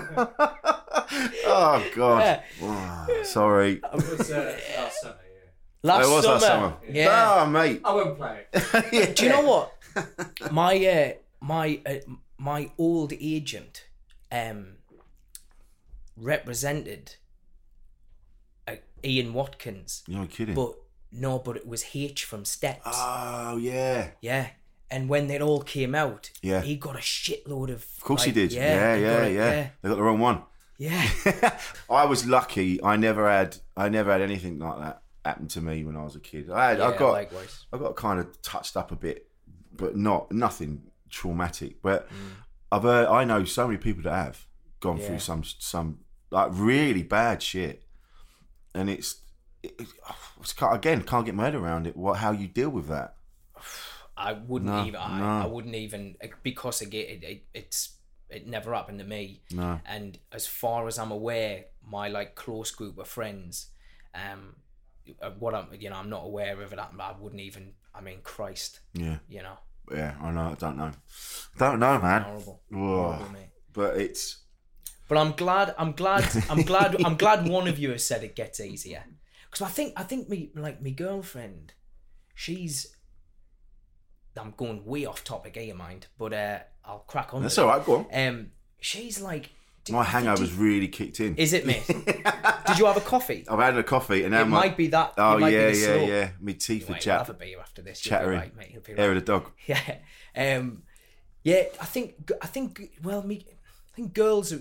Oh, God. Yeah. Oh, sorry. It was uh, last summer, yeah. Last it was summer, last summer. yeah. Oh, mate. I won't play it. Yeah. Do you know what? My uh, my uh, my old agent um represented uh, Ian Watkins. You're not kidding. But no, but it was H from Steps. Oh, yeah. Yeah. And when they all came out, Yeah. he got a shitload of. Of course like, he did. Yeah, Yeah, they yeah, got yeah, it, They got the wrong one. yeah. I was lucky. I never had. I never had anything like that happen to me when I was a kid. I had. I Yeah, got. likewise. I got kind of touched up a bit, but not nothing traumatic. But I've heard, I know so many people that have gone Yeah. through some some like really bad shit, and it's, it, it's can't- again can't get my head around it. What how you deal with that? I wouldn't No, even. I, no. I wouldn't even because again, it, it, it's it never happened to me. No. And as far as I'm aware, my like close group of friends, um, uh, what I'm you know I'm not aware of it. I, I wouldn't even. I mean, Christ. Yeah. You know. Yeah, I know. I don't know. Don't know, man. Horrible. Whoa. Horrible, mate. But it's. But I'm glad. I'm glad. I'm glad. I'm glad one of you has said it gets easier. Because I think. I think me like my girlfriend. She's. I'm going way off topic here, mind. But uh, I'll crack on. That's with all it. right. Go on. Um, she's like. My hangover's really kicked in. Is it, mate? Did you have a coffee? I've had a coffee, and now it my, might be that. Oh it might yeah, be the yeah, slow. yeah. My teeth You are might chat. have a beer after this. You'll Chattering. be right, mate. You'll be Hair right. of the dog. Yeah. Um, yeah. I think. I think. Well, me. I think girls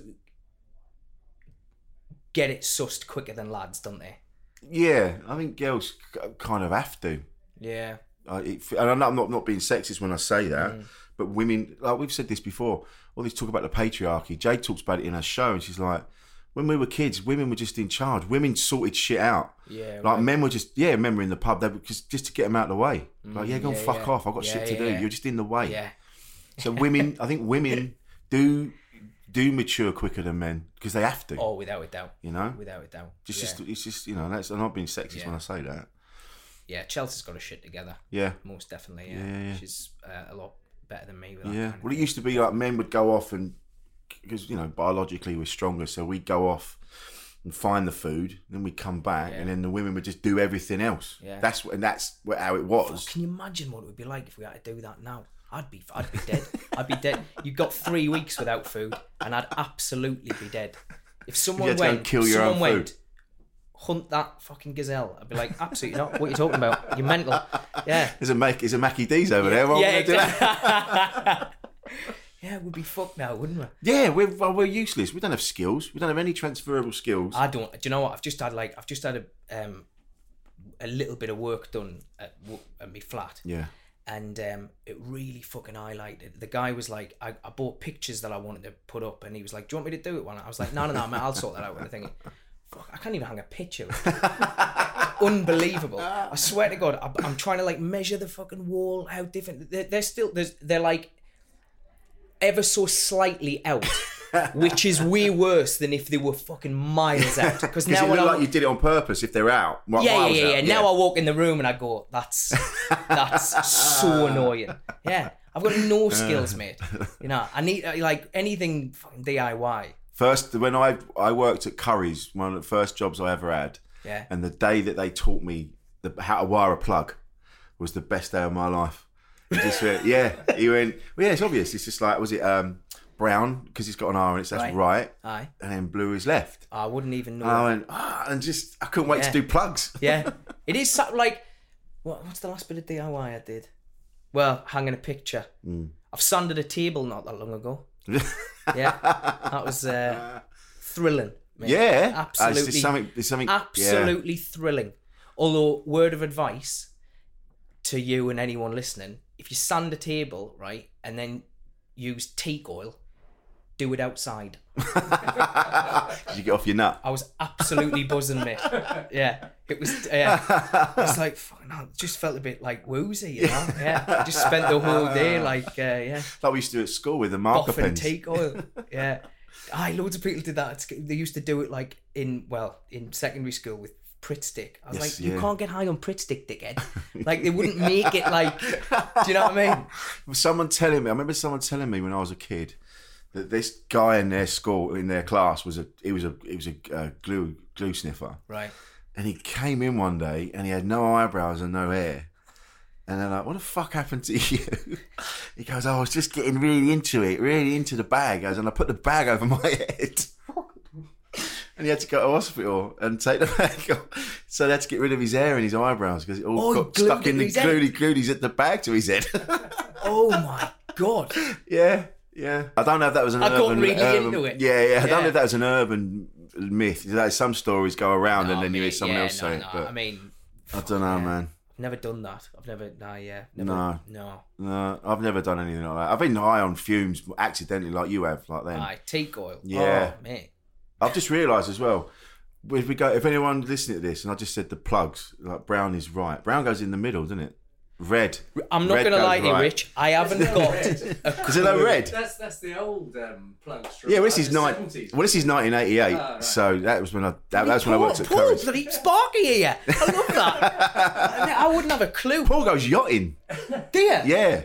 get it sussed quicker than lads, don't they? Yeah, I think girls kind of have to. Yeah. Uh, it, and I'm not, I'm not not being sexist when I say that, Mm. but women, like we've said this before, all this talk about the patriarchy. Jade talks about it in her show, and she's like, when we were kids, women were just in charge. Women sorted shit out. Yeah. Like right. men were just, yeah, men were in the pub, they were just, just to get them out of the way. Mm, like, yeah, go and yeah, fuck yeah. off. I've got Yeah, shit to yeah, do. yeah. You're just in the way. Yeah. So women, I think women do do mature quicker than men because they have to. Oh, without a doubt. You know, Without a doubt. just, yeah. just it's just you know, that's, I'm not being sexist Yeah. when I say that. Yeah, Chelsea's got her shit together. Yeah. Most definitely. Yeah. Yeah, yeah. She's uh, a lot better than me with that. Yeah. kind of Well, it used to be like men would go off and because you know biologically we're stronger, so we'd go off and find the food, and then we'd come back, Yeah. and then the women would just do everything else. Yeah. That's what, and that's what, how it was. Can you imagine what it would be like if we had to do that now? I'd be, I'd be dead. I'd be dead. You got three weeks without food, and I'd absolutely be dead. If someone had to go went, and kill if your someone own went, hunt that fucking gazelle, I'd be like, absolutely not. What are you talking about? You're mental. Yeah. There's a Mac, there's a Mackie D's over there. Why Yeah, would I do that? Yeah, we'd be fucked now, wouldn't we? Yeah, we're well, we're useless. We don't have skills. We don't have any transferable skills. I don't. Do you know what? I've just had like I've just had a um a little bit of work done at wo- at my flat. Yeah. And um, it really fucking highlighted. The guy was like, I, I bought pictures that I wanted to put up, and he was like, "Do you want me to do it?" One, I was like, "No, no, no, man, I'll sort that out." And I'm thinking, "Fuck, I can't even hang a picture." Unbelievable! I swear to God, I, I'm trying to like measure the fucking wall. How different they're, they're still. There's, they're like ever so slightly out, which is way worse than if they were fucking miles out. Because now it when look I like you did it on purpose. If they're out, mi- yeah, yeah, miles yeah, out, yeah. Now I walk in the room and I go, that's that's so annoying. Yeah, I've got no skills, mate. You know, I need uh, like anything fucking D I Y. First, when I I worked at Curry's, one of the first jobs I ever had. Yeah. And the day that they taught me the, how to wire a plug was the best day of my life. He just went, yeah. He went, well, yeah, it's obvious. It's just like, was it um, brown because he's got an R in it, so that's right. Right. Aye. And then blue is left. I wouldn't even know. And I went, ah, and just I couldn't wait Yeah. to do plugs. Yeah, it is so, like, what? What's the last bit of D I Y I did? Well, hanging a picture. Mm. I've sanded a table not that long ago. Yeah, that was uh, thrilling. Mate. Yeah. absolutely. It's just something- it's something- absolutely thrilling. Although, word of advice to you and anyone listening: if you sand a table, right, and then use teak oil, do it outside. Did you get off your nut? I was absolutely buzzing, mate. Yeah, it was. Yeah, I was like, fucking hell, it just felt a bit like woozy, you know. Yeah, I just spent the whole day like, uh, yeah, Like we used to do at school with the marker buffing pens. teak oil. Yeah, aye, loads of people did that. At sc- They used to do it like in well in secondary school with Pritt stick. I was Yes, like, you yeah. can't get high on Pritt stick, dickhead. Like they wouldn't make it like. Do you know what I mean? Someone telling me, I remember someone telling me when I was a kid that this guy in their school, in their class, was a he was a he was a uh, glue glue sniffer. Right. And he came in one day and he had no eyebrows and no hair. And they're like, "What the fuck happened to you?" He goes, "Oh, I was just getting really into it, really into the bag." He goes, and I put the bag over my head. And he had to go to hospital and take the bag off. So they had to get rid of his hair and his eyebrows because it all Oh, he got glued stuck it in to the his head? glue. He glued his the bag to his head. Oh my god. Yeah, yeah. I don't know if that was an I got urban... really urban- into it. Yeah, yeah. I don't Yeah. know if that was an urban myth. Like some stories go around No, and then you hear mate, someone yeah, else no, say it. no, But I mean, I don't know, man. I've never done that. I've never. Nah, yeah. Never, No. No. No, I've never done anything like that. I've been high on fumes accidentally like you have, like then. Aye, teak oil. Yeah. Oh, mate. I've just realised as well, if we go, if anyone listening to this, and I just said the plugs, like brown is right. Brown goes in the middle, doesn't it? Red. I'm not Red going to goes lie to you, right. Rich. I haven't got. a Is it no red? That's that's the old um, plugs from Yeah, well, this like is the nine. seventies. Well, this is nineteen eighty-eight. Ah, right. So that was when I that, that's when I Paul, worked at Paul, Curry's. bloody Sparky here. I love that. I, mean, I wouldn't have a clue. Paul goes yachting. Do you? Yeah.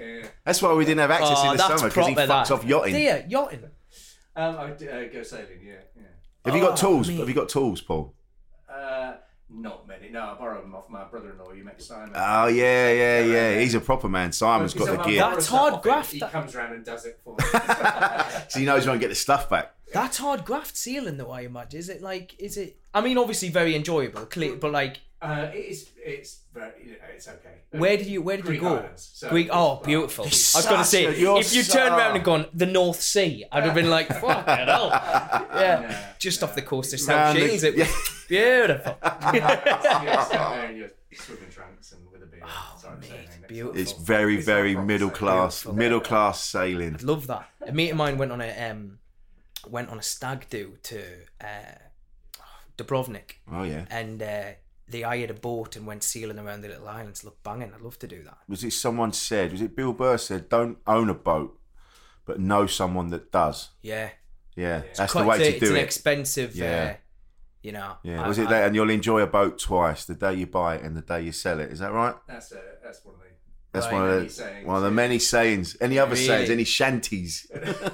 That's why we didn't have access Oh, in the that's summer because he proper, fucks that. off yachting. Yeah, yachting. Um, I would uh, go sailing. Yeah, yeah. Have you got Oh, tools? mate. Have you got tools, Paul? Uh, not many. No, I borrowed them off my brother-in-law. You met Simon. Oh yeah, yeah, yeah. He's a proper man. Simon's got the gear, That's hard graft. He that- comes round and does it for me. so he knows he won't get the stuff back. That's hard graft sealing, though. I imagine. Is it like? Is it? I mean, obviously very enjoyable, clear, but like, Uh, it is. It's very. You know, it's okay. where did you? Where did Greek you go? islands, so Greek. it's Oh, fine. beautiful. I was Such going to say, a- you're if you so- turned around and gone the North Sea, I'd have been like, fuck it hell. Yeah, just off the coast of South Round the- Shields. It was beautiful. Yeah, so there in your swimming trunks and with a beer. Oh, Sorry, I'm mate, saying next beautiful. time. It's very, It's very not proper middle sailing. class, Beautiful. middle class sailing. I'd love that. A mate of mine went on a um, went on a stag do to uh, Dubrovnik, Oh yeah. and uh, they hired a boat and went sailing around the little islands. Looked banging. I'd love to do that. Was it someone said? Was it Bill Burr said? Don't own a boat, but know someone that does. Yeah, Yeah, It's that's quite- the way it's a- to do it's it. an expensive, Yeah. uh, you know. Yeah, I- was it I- that? And you'll enjoy a boat twice: the day you buy it and the day you sell it. Is that right? That's uh, that's one of the. That's Right. one of Many the sayings, one of the yeah. many sayings. Any other Really? sayings? Any shanties?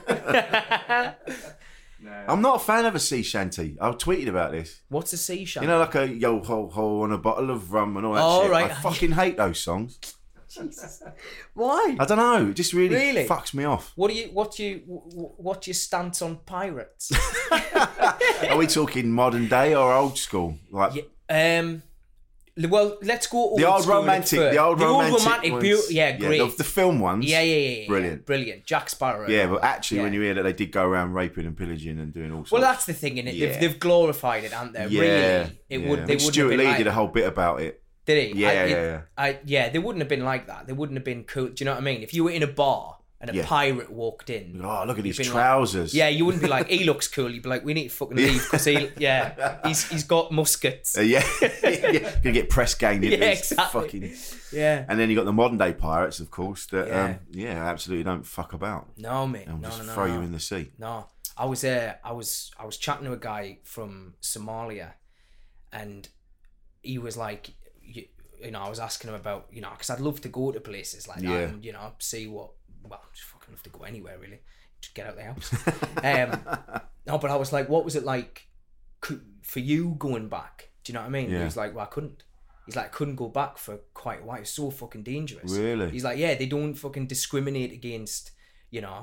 No. I'm not a fan of a sea shanty. I've tweeted about this. What's a sea shanty? You know, like a yo ho ho and a bottle of rum and all that Oh, shit. right. I fucking hate those songs. Jesus. Why? I don't know. It just really, Really? fucks me off. What do you? What do you? wh- What's your stance on pirates? Are we talking modern day or old school? Like Yeah, um. Well, let's go old the old school romantic, first. the old the romantic, old romantic, ones. beau- yeah, great. the, the film ones. yeah, yeah, yeah, yeah, Brilliant. brilliant. Jack Sparrow. Yeah, but actually, when Yeah. you hear that they did go around raping and pillaging and doing all sorts. Well, that's the thing, innit? Yeah. They've, they've glorified it, haven't they? yeah, Really, it yeah. would. I They think wouldn't Stuart have been Lee like did a that. whole bit about it. Did he? Yeah, I, yeah, it- yeah. I, yeah, they wouldn't have been like that. They wouldn't have been cool. Do you know what I mean? If you were in a bar and a Yeah. pirate walked in, Oh, look at you'd his been trousers. Like, yeah, you wouldn't be like, he looks cool. You'd be like, we need to fucking leave because he, yeah, he's he's got muskets. Uh, yeah, yeah. Gonna get press gang into Yeah, this exactly. fucking. Yeah. And then you got the modern day pirates, of course, that Yeah. um, yeah, absolutely don't fuck about. No, mate. They'll No, just no, no, throw no. you in the sea. No, I was uh, I was I was chatting to a guy from Somalia, and he was like, you, you know, I was asking him about, you know, because I'd love to go to places like that Yeah. and, you know, see what. Well, just fucking love to go anywhere really. Just get out of the house. um, no, but I was like, what was it like co- for you going back? Do you know what I mean? Yeah. He was like, well, I couldn't. He's like, I couldn't go back for quite a while. It's so fucking dangerous. Really? He's like, yeah, they don't fucking discriminate against, you know,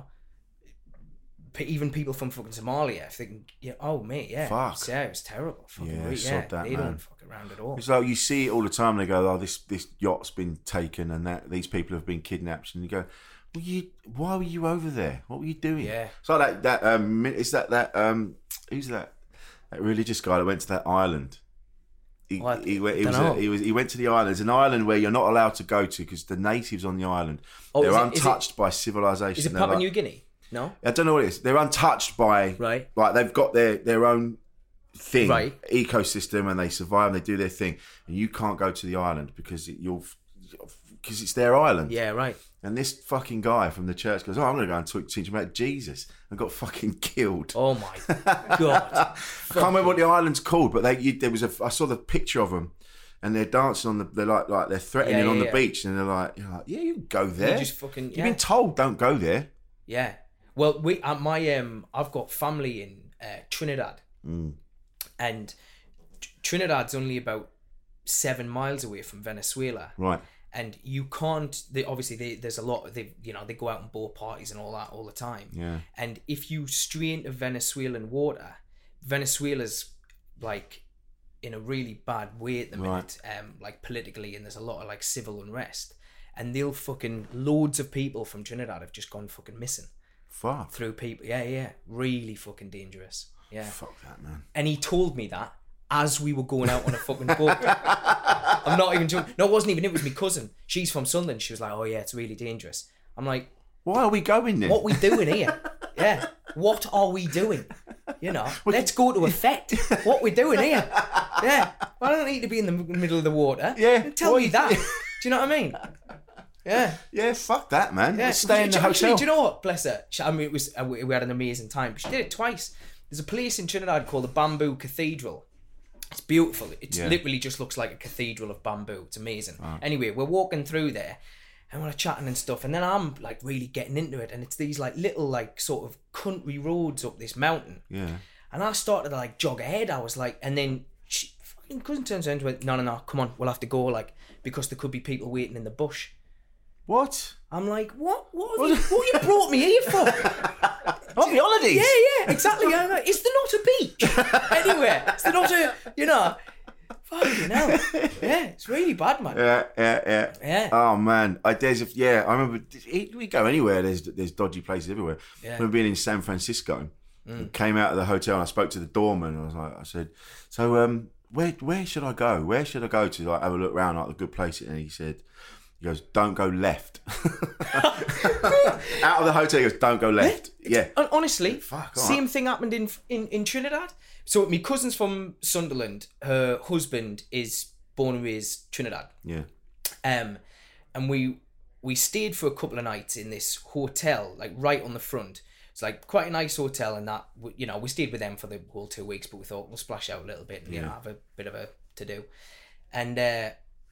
p- even people from fucking Somalia. If they can, yeah, oh mate, yeah, Fuck. yeah, it was terrible. Fucking Yeah, re- sod yeah, that, they man. don't fuck around at all. It's like you see it all the time. They go, "Oh, this this yacht's been taken, and that these people have been kidnapped." And you go, "Well, you why were you over there? What were you doing?" Yeah. It's like that. That um, is that that um, who's that? That religious guy that went to that island. He, What? he, went, he, was Dunno. a, he was he went to the island. It's an island where you're not allowed to go to because the natives on the island Oh, they're is it- is untouched it- by civilization. Is it They're Papua like- New Guinea? No. I don't know what it is. They're untouched by Right. Like they've got their their own thing, Right. ecosystem, and they survive. and They do their thing, and you can't go to the island because it, you'll because it's their island. Yeah, right. And this fucking guy from the church goes, "Oh, I'm going to go and talk, teach them about Jesus," and got fucking killed. Oh my god! I can't remember what the island's called, but they you, there was a. I saw the picture of them, and they're dancing on the. They're like like they're threatening Yeah, yeah, on the yeah. beach, and they're like, you're like, "Yeah, you can go there." just fucking- You've yeah. been told don't go there. Yeah. Well, we at my um, I've got family in uh, Trinidad, Mm. and Tr- Trinidad's only about seven miles away from Venezuela. Right. And you can't. They obviously they, there's a lot. They you know they go out and boat parties and all that all the time. Yeah. And if you stray into Venezuelan water, Venezuela's like in a really bad way at the minute, um, like politically, and there's a lot of like civil unrest. And they'll fucking loads of people from Trinidad have just gone fucking missing. Fuck. Through people, yeah, yeah, really fucking dangerous. Yeah. Fuck that, man. And he told me that as we were going out on a fucking boat. I'm not even joking. No, it wasn't even. It was my cousin. She's from Sunderland. She was like, "Oh yeah, it's really dangerous." I'm like, "Why are we going there? What are we doing here? Yeah, what are we doing? You know, let's go to effect. What we doing here? Yeah, I don't need to be in the m- middle of the water. Yeah, tell why- me that. Do you know what I mean? Yeah, yeah. Fuck that, man. yeah. Let's stay in the Actually, hotel. do you know what? Bless her. She, I mean, it was uh, we we had an amazing time. But she did it twice. There's a place in Trinidad called the Bamboo Cathedral. It's beautiful. It Yeah. literally just looks like a cathedral of bamboo. It's amazing. Right. Anyway, we're walking through there, and we're chatting and stuff, and then I'm like really getting into it, and it's these like little like sort of country roads up this mountain. Yeah. And I started to like jog ahead. I was like, and then she fucking cousin turns around and went, no, no, no, come on, we'll have to go, like, because there could be people waiting in the bush. What? I'm like, what? What have you, what you brought me here for? On the holidays? Yeah, yeah, exactly. I'm like, is there not a beach anywhere? Is there not a, you know? Fucking hell. Yeah, it's really bad, man. Yeah, yeah, yeah. Yeah. Oh man, I there's a, yeah. I remember we go anywhere. There's there's dodgy places everywhere. Yeah. I remember being in San Francisco. Mm. Came out of the hotel and I spoke to the doorman. And I was like, I said, so um, where where should I go? Where should I go to like have a look around like the good places? And he said, he goes, don't go left. Out of the hotel, he goes, don't go left. Yeah. Hon- Honestly, Fuck, same alright. thing happened in, in in Trinidad. So my cousin's from Sunderland. Her husband is born and raised Trinidad. Yeah. Um, and we we stayed for a couple of nights in this hotel, like right on the front. It's like quite a nice hotel, and that, you know, we stayed with them for the whole two weeks, but we thought we'll splash out a little bit and, you Yeah. know, have a bit of a to do. And uh,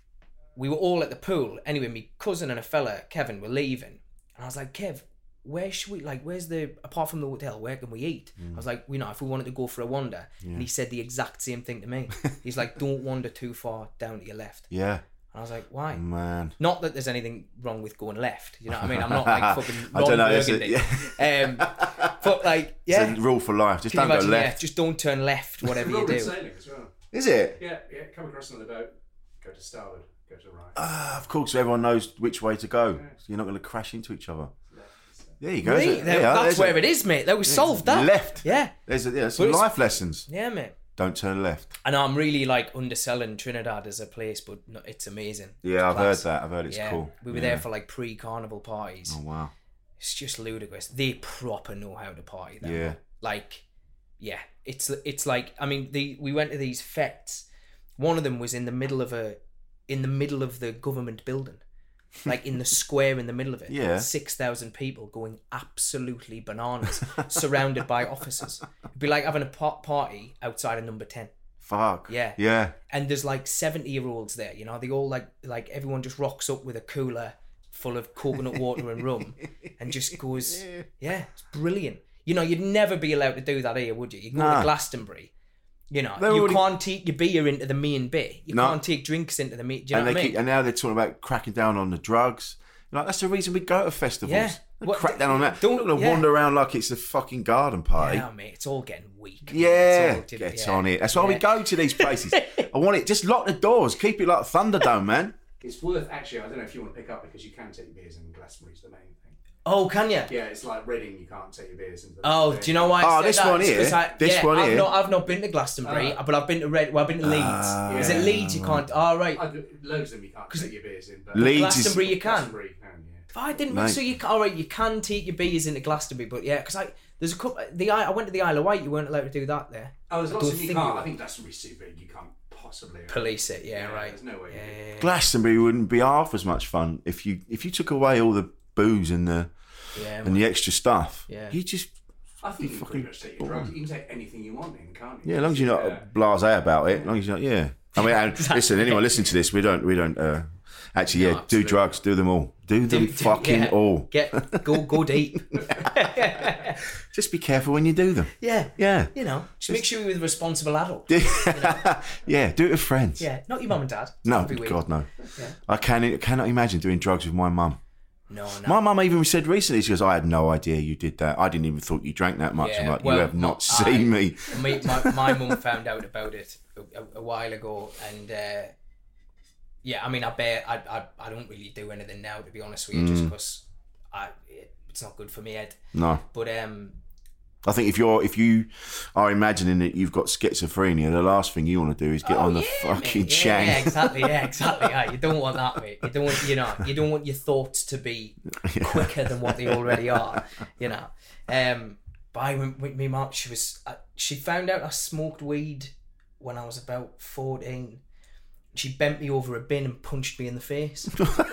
we were all at the pool. Anyway, my cousin and a fella, Kevin, were leaving. And I was like, Kev, where should we, like, where's the, apart from the hotel, where can we eat? Mm. I was like, you know, if we wanted to go for a wander. Yeah. And he said the exact same thing to me. He's like, don't wander too far down to your left. Yeah. And I was like, why? Man. Not that there's anything wrong with going left. You know what I mean? I'm not like fucking I Ron don't know, it's a- Burgundy. um, but like, yeah. It's a rule for life. Just Can you don't go imagine, left. Yeah, just don't turn left, whatever you do. Sailing as well. Is it? Yeah, yeah. Come across on the boat, go to starboard, go to the right. Ah, of course, everyone knows which way to go. So you're not going to crash into each other. There you go. Right, There's a- there- yeah, that's there's a- where it is, mate. That we solved that. Left. Yeah. There's a, yeah, But some it's- life lessons. Yeah, mate. Don't turn left. I know I'm really like underselling Trinidad as a place, but no, it's amazing. Yeah, It's I've heard class. that. I've heard it's Yeah, cool. We were Yeah. there for like pre-carnival parties. Oh wow. It's just ludicrous. They proper know how to party there. Yeah. Like, yeah, it's it's like, I mean, the we went to these fetes. One of them was in the middle of a, in the middle of the government building, like in the square in the middle of it. Yeah. Six thousand people going absolutely bananas, surrounded by officers. It'd be like having a pot party outside of Number Ten. Fuck. Yeah. Yeah. And there's like seventy year olds there, you know, they all like, like everyone just rocks up with a cooler full of coconut water and rum and just goes, yeah, it's brilliant. You know, you'd never be allowed to do that here, would you? You go Nah. to Glastonbury, you know, They're you already- can't take your beer into the main bit. You No. can't take drinks into the main, do you know and what they I mean? keep, and now they're talking about cracking down on the drugs. Like that's the reason we go to festivals. Yeah. Don't What- crack down on that. don't- Don't want to yeah. wander around like it's a fucking garden party. Yeah, mate, it's all getting weak. Yeah, It's all- get yeah. on it. That's why we Yeah. go to these places. I want it. Just lock the doors. Keep it like Thunderdome, man. It's worth, actually, I don't know if you want to pick up because you can take your beers in Glastonbury's the main thing. Oh, can you? Yeah, it's like Reading, you can't take your beers into the Oh, do you know why? I Oh, said this that? one It's here? 'cause I, This yeah, one I've here? Not, I've not been to Glastonbury, Ah. but I've been to Red. Well, I've been to Leeds. Ah, Is it Leeds? You can't. Oh, right. I, loads of them you can't take your beers in. But Leeds is- Glastonbury, you can. Glastonbury you can, yeah. I didn't. Mate. So you can, all right, you can take your beers into Glastonbury, but yeah, because I there's a couple. The I I went to the Isle of Wight. You weren't allowed to do that there. Oh, there's I lots don't of you think can't. you I think Glastonbury's too big. You can't possibly police it. Yeah, right. There's no way. you Yeah, can. Glastonbury wouldn't be half as much fun if you if you took away all the booze and the Yeah, and the extra stuff. Yeah. You just I think you can fucking pretty much take your drugs. You can take anything you want in, can't you? yeah, as long as you're not Yeah. blasé about it. As long as you're not, yeah. I mean, and listen, anyone listening to this, we don't we don't uh, actually yeah No, do absolutely. drugs, do them all, do them Do- do- fucking yeah. all. Get go go deep. Just be careful when you do them. Yeah, Yeah. you know, just make sure you're with a responsible adult. Yeah, do it with friends. Yeah, not your mum and dad. No, That'd be weird. God, no. Yeah. I can, cannot imagine doing drugs with my mum. No, no. My mum even said recently, she goes, I had no idea you did that. I didn't even thought you drank that much. I'm Yeah, like, well, you have not I- seen me. Me, my my mum found out about it a, a, a while ago, and uh, yeah, I mean, I bet I, I I don't really do anything now, to be honest with you, just Mm. because I it, it's not good for me head. No. But um, I think if you're if you are imagining that you've got schizophrenia, the last thing you want to do is get oh, on the yeah, fucking mate. Yeah, shang. yeah, exactly, yeah, exactly. Yeah, you don't want that, mate. You don't want you know you don't want your thoughts to be quicker than what they already are. You know. Um, but I went with me mum. She was uh, she found out I smoked weed when I was about fourteen. She bent me over a bin and punched me in the face,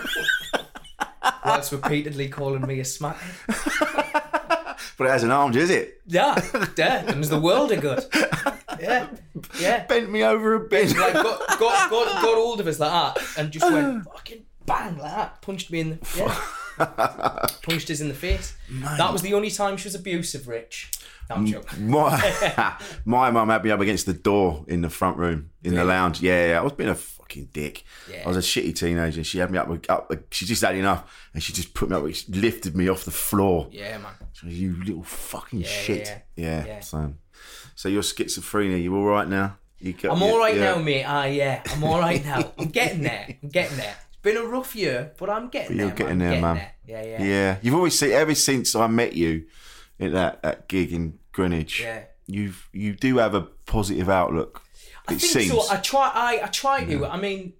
whilst repeatedly calling me a smackhead. But it hasn't harmed you, is it? Yeah, yeah, it was the world of good. Yeah, yeah. Bent me over a bin. Like got got got, got hold of us like that and just went fucking bang, like that. Punched me in the... Yeah. Punched us in the face. Mate. That was the only time she was abusive, Rich. No, I'm joking. My, my mum had me up against the door in the front room, in really? the lounge. Yeah, yeah, I was being a fucking dick. Yeah. I was a shitty teenager. She had me up, up, she just had enough, and she just put me up, she lifted me off the floor. Yeah, man. So, you little fucking yeah, shit. Yeah, yeah. yeah. So, so you're schizophrenia, you all right now? You got, I'm all right yeah. now, mate. Ah, uh, yeah, I'm all right now. I'm getting there. I'm getting there. It's been a rough year, but I'm getting but you're there. Getting man. there, man. There. Yeah, yeah. Yeah, you've always seen, ever since I met you at that, that gig in Greenwich, yeah. you've you do have a positive outlook. I it think seems. so. I try. I, I try to. Yeah. I mean,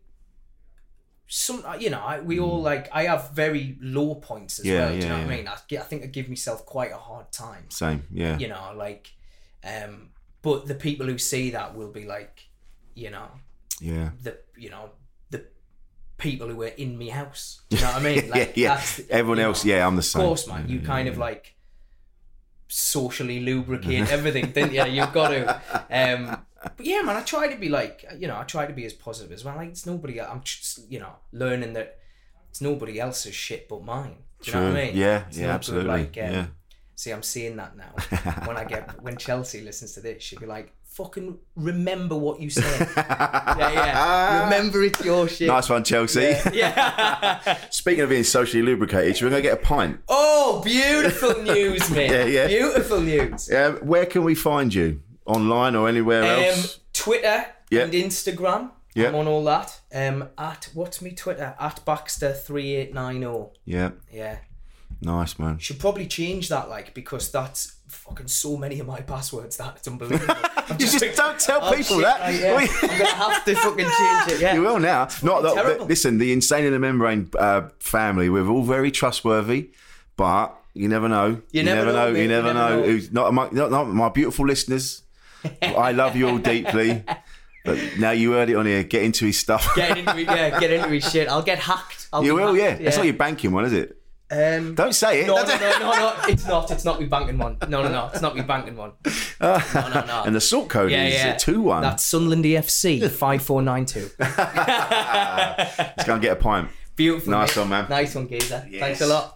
some. You know, I, we all like. I have very low points as yeah, well. Do yeah, you know yeah. what I mean? I, I think I give myself quite a hard time. Same. Yeah. You know, like, um, but the people who see that will be like, you know, yeah, the you know the people who were in me house. Do you know what I mean? Like, yeah, yeah. That's, Everyone else, know, yeah, I'm the same. Of course, man. You yeah, kind yeah. of like socially lubricate everything, didn't you? You've got to. Um, but yeah, man, I try to be like, you know, I try to be as positive as well. Like, it's nobody. I'm just, you know, learning that it's nobody else's shit but mine. Do you True. know what I mean? Yeah, it's yeah, no absolutely. Good, like, um, yeah. See, I'm seeing that now. When I get when Chelsea listens to this, she'll be like, "Fucking remember what you said." yeah, yeah. Remember it's your shit. Nice one, Chelsea. Yeah. yeah. Speaking of being socially lubricated, should we go get a pint? Oh, beautiful news, mate. yeah, yeah. Beautiful news. Yeah. Where can we find you? Online or anywhere um, else? Twitter yep. and Instagram. Yep. I'm on all that. Um, at what's me Twitter? At Baxter three eight nine zero. Yeah. Yeah. Nice, man. Should probably change that, like, because that's fucking so many of my passwords that it's unbelievable. you just, just don't tell oh, people shit, that. I, yeah. I'm gonna have to fucking change it. Yeah, you will now. Not that. terrible. Listen, the Insane in the Membrane uh, family, we're all very trustworthy, but you never know. You, you never, never know. know You never, you never know. know. Who's not my not, not my beautiful listeners. I love you all deeply. But now you heard it on here. Get into his stuff. Get into it, yeah. Get into his shit. I'll get hacked. I'll you will, hacked, yeah. yeah. That's not your banking one, is it? Um, Don't say it. No, no, no, no, no. It's not. It's not my banking one. No, no, no. It's not my banking one. No, no, no. And the sort code yeah, is yeah. two one. That's Sunderland E F C five four nine two. Let's go and get a pint. Beautiful. Nice mate. one, man. Nice one, geezer. Yes. Thanks a lot.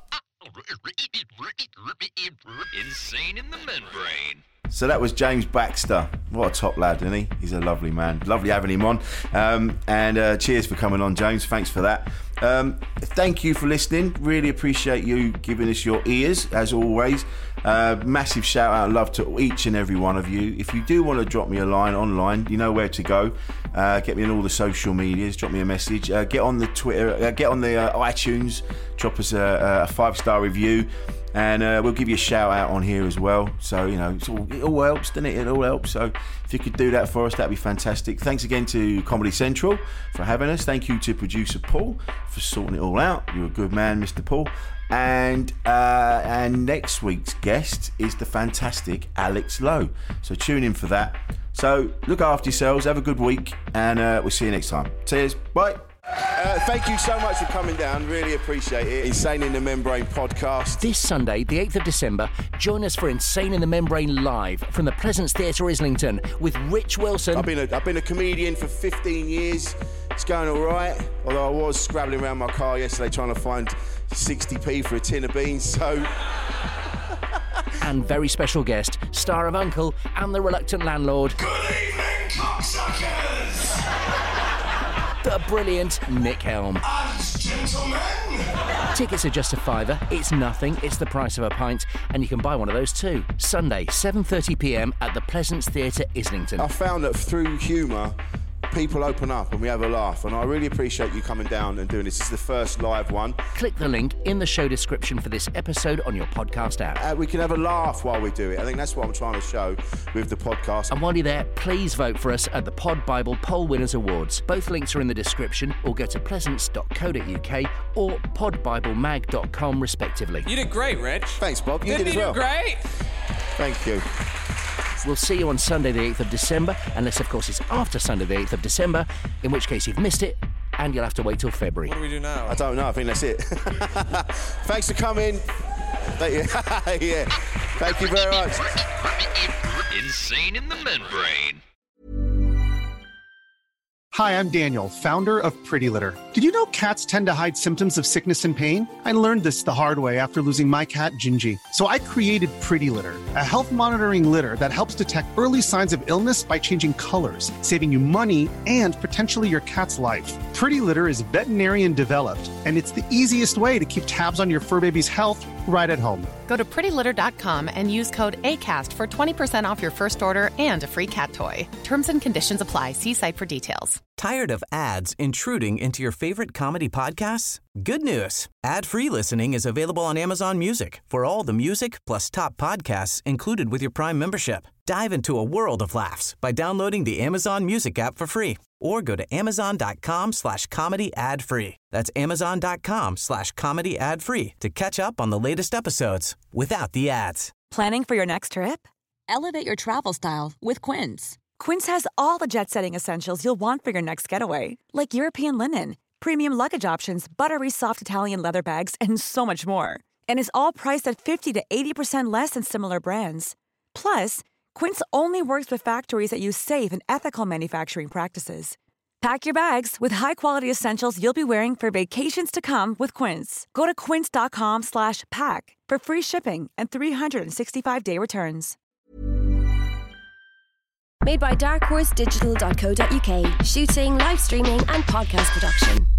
Insane in the Membrane. So that was James Baxter. What a top lad, isn't he? He's a lovely man. Lovely having him on. Um, and uh, cheers for coming on, James. Thanks for that. Um, thank you for listening. Really appreciate you giving us your ears, as always. Uh, massive shout out and love to each and every one of you. If you do want to drop me a line online, you know where to go. Uh, get me on all the social medias. Drop me a message. Uh, get on the Twitter. Uh, get on the uh, iTunes. Drop us a, a five-star review. And uh, we'll give you a shout out on here as well. So, you know, it's all, it all helps, doesn't it? It all helps. So if you could do that for us, that'd be fantastic. Thanks again to Comedy Central for having us. Thank you to producer Paul for sorting it all out. You're a good man, Mister Paul. And uh, and next week's guest is the fantastic Alex Lowe. So tune in for that. So look after yourselves. Have a good week. And uh, we'll see you next time. Cheers. Bye. Uh, thank you so much for coming down. Really appreciate it. Insane in the Membrane podcast. This Sunday, the eighth of December, join us for Insane in the Membrane live from the Pleasance Theatre, Islington, with Rich Wilson. I've been a, I've been a comedian for fifteen years. It's going all right. Although I was scrabbling around my car yesterday trying to find sixty p for a tin of beans. So. And very special guest, star of Uncle and The Reluctant Landlord. Good evening, cocksuckers! The brilliant Nick Helm. And gentlemen! Tickets are just a fiver. It's nothing. It's the price of a pint. And you can buy one of those too. Sunday, seven thirty p m at the Pleasance Theatre, Islington. I found that through humour, people open up and we have a laugh. And I really appreciate you coming down and doing this. This is the first live one. Click the link in the show description for this episode on your podcast app. Uh, we can have a laugh while we do it. I think that's what I'm trying to show with the podcast. And while you're there, please vote for us at the Pod Bible Poll Winners Awards. Both links are in the description, or go to pleasance dot co dot u k or pod bible mag dot com respectively. You did great, Rich. Thanks, Bob. You Didn't did as you well. do great? Thank you. We'll see you on Sunday the eighth of December, unless of course it's after Sunday the eighth of December, in which case you've missed it and you'll have to wait till February. What do we do now? I don't know. I think that's it. Thanks for coming. Thank you. Yeah. Thank you very much. Insane in the Membrane. Hi, I'm Daniel, founder of Pretty Litter. Did you know cats tend to hide symptoms of sickness and pain? I learned this the hard way after losing my cat, Gingy. So I created Pretty Litter, a health monitoring litter that helps detect early signs of illness by changing colors, saving you money and potentially your cat's life. Pretty Litter is veterinarian developed, and it's the easiest way to keep tabs on your fur baby's health right at home. Go to pretty litter dot com and use code ACAST for twenty percent off your first order and a free cat toy. Terms and conditions apply. See site for details. Tired of ads intruding into your favorite comedy podcasts? Good news. Ad-free listening is available on Amazon Music for all the music plus top podcasts included with your Prime membership. Dive into a world of laughs by downloading the Amazon Music app for free or go to amazon.com slash comedy ad free. That's amazon.com slash comedy ad free to catch up on the latest episodes without the ads. Planning for your next trip? Elevate your travel style with Quince. Quince has all the jet-setting essentials you'll want for your next getaway, like European linen, premium luggage options, buttery soft Italian leather bags, and so much more. And is all priced at fifty to eighty percent less than similar brands. Plus, Quince only works with factories that use safe and ethical manufacturing practices. Pack your bags with high-quality essentials you'll be wearing for vacations to come with Quince. Go to quince.com slash pack for free shipping and three sixty-five day returns. Made by dark horse digital dot co dot uk. Shooting, live streaming and podcast production.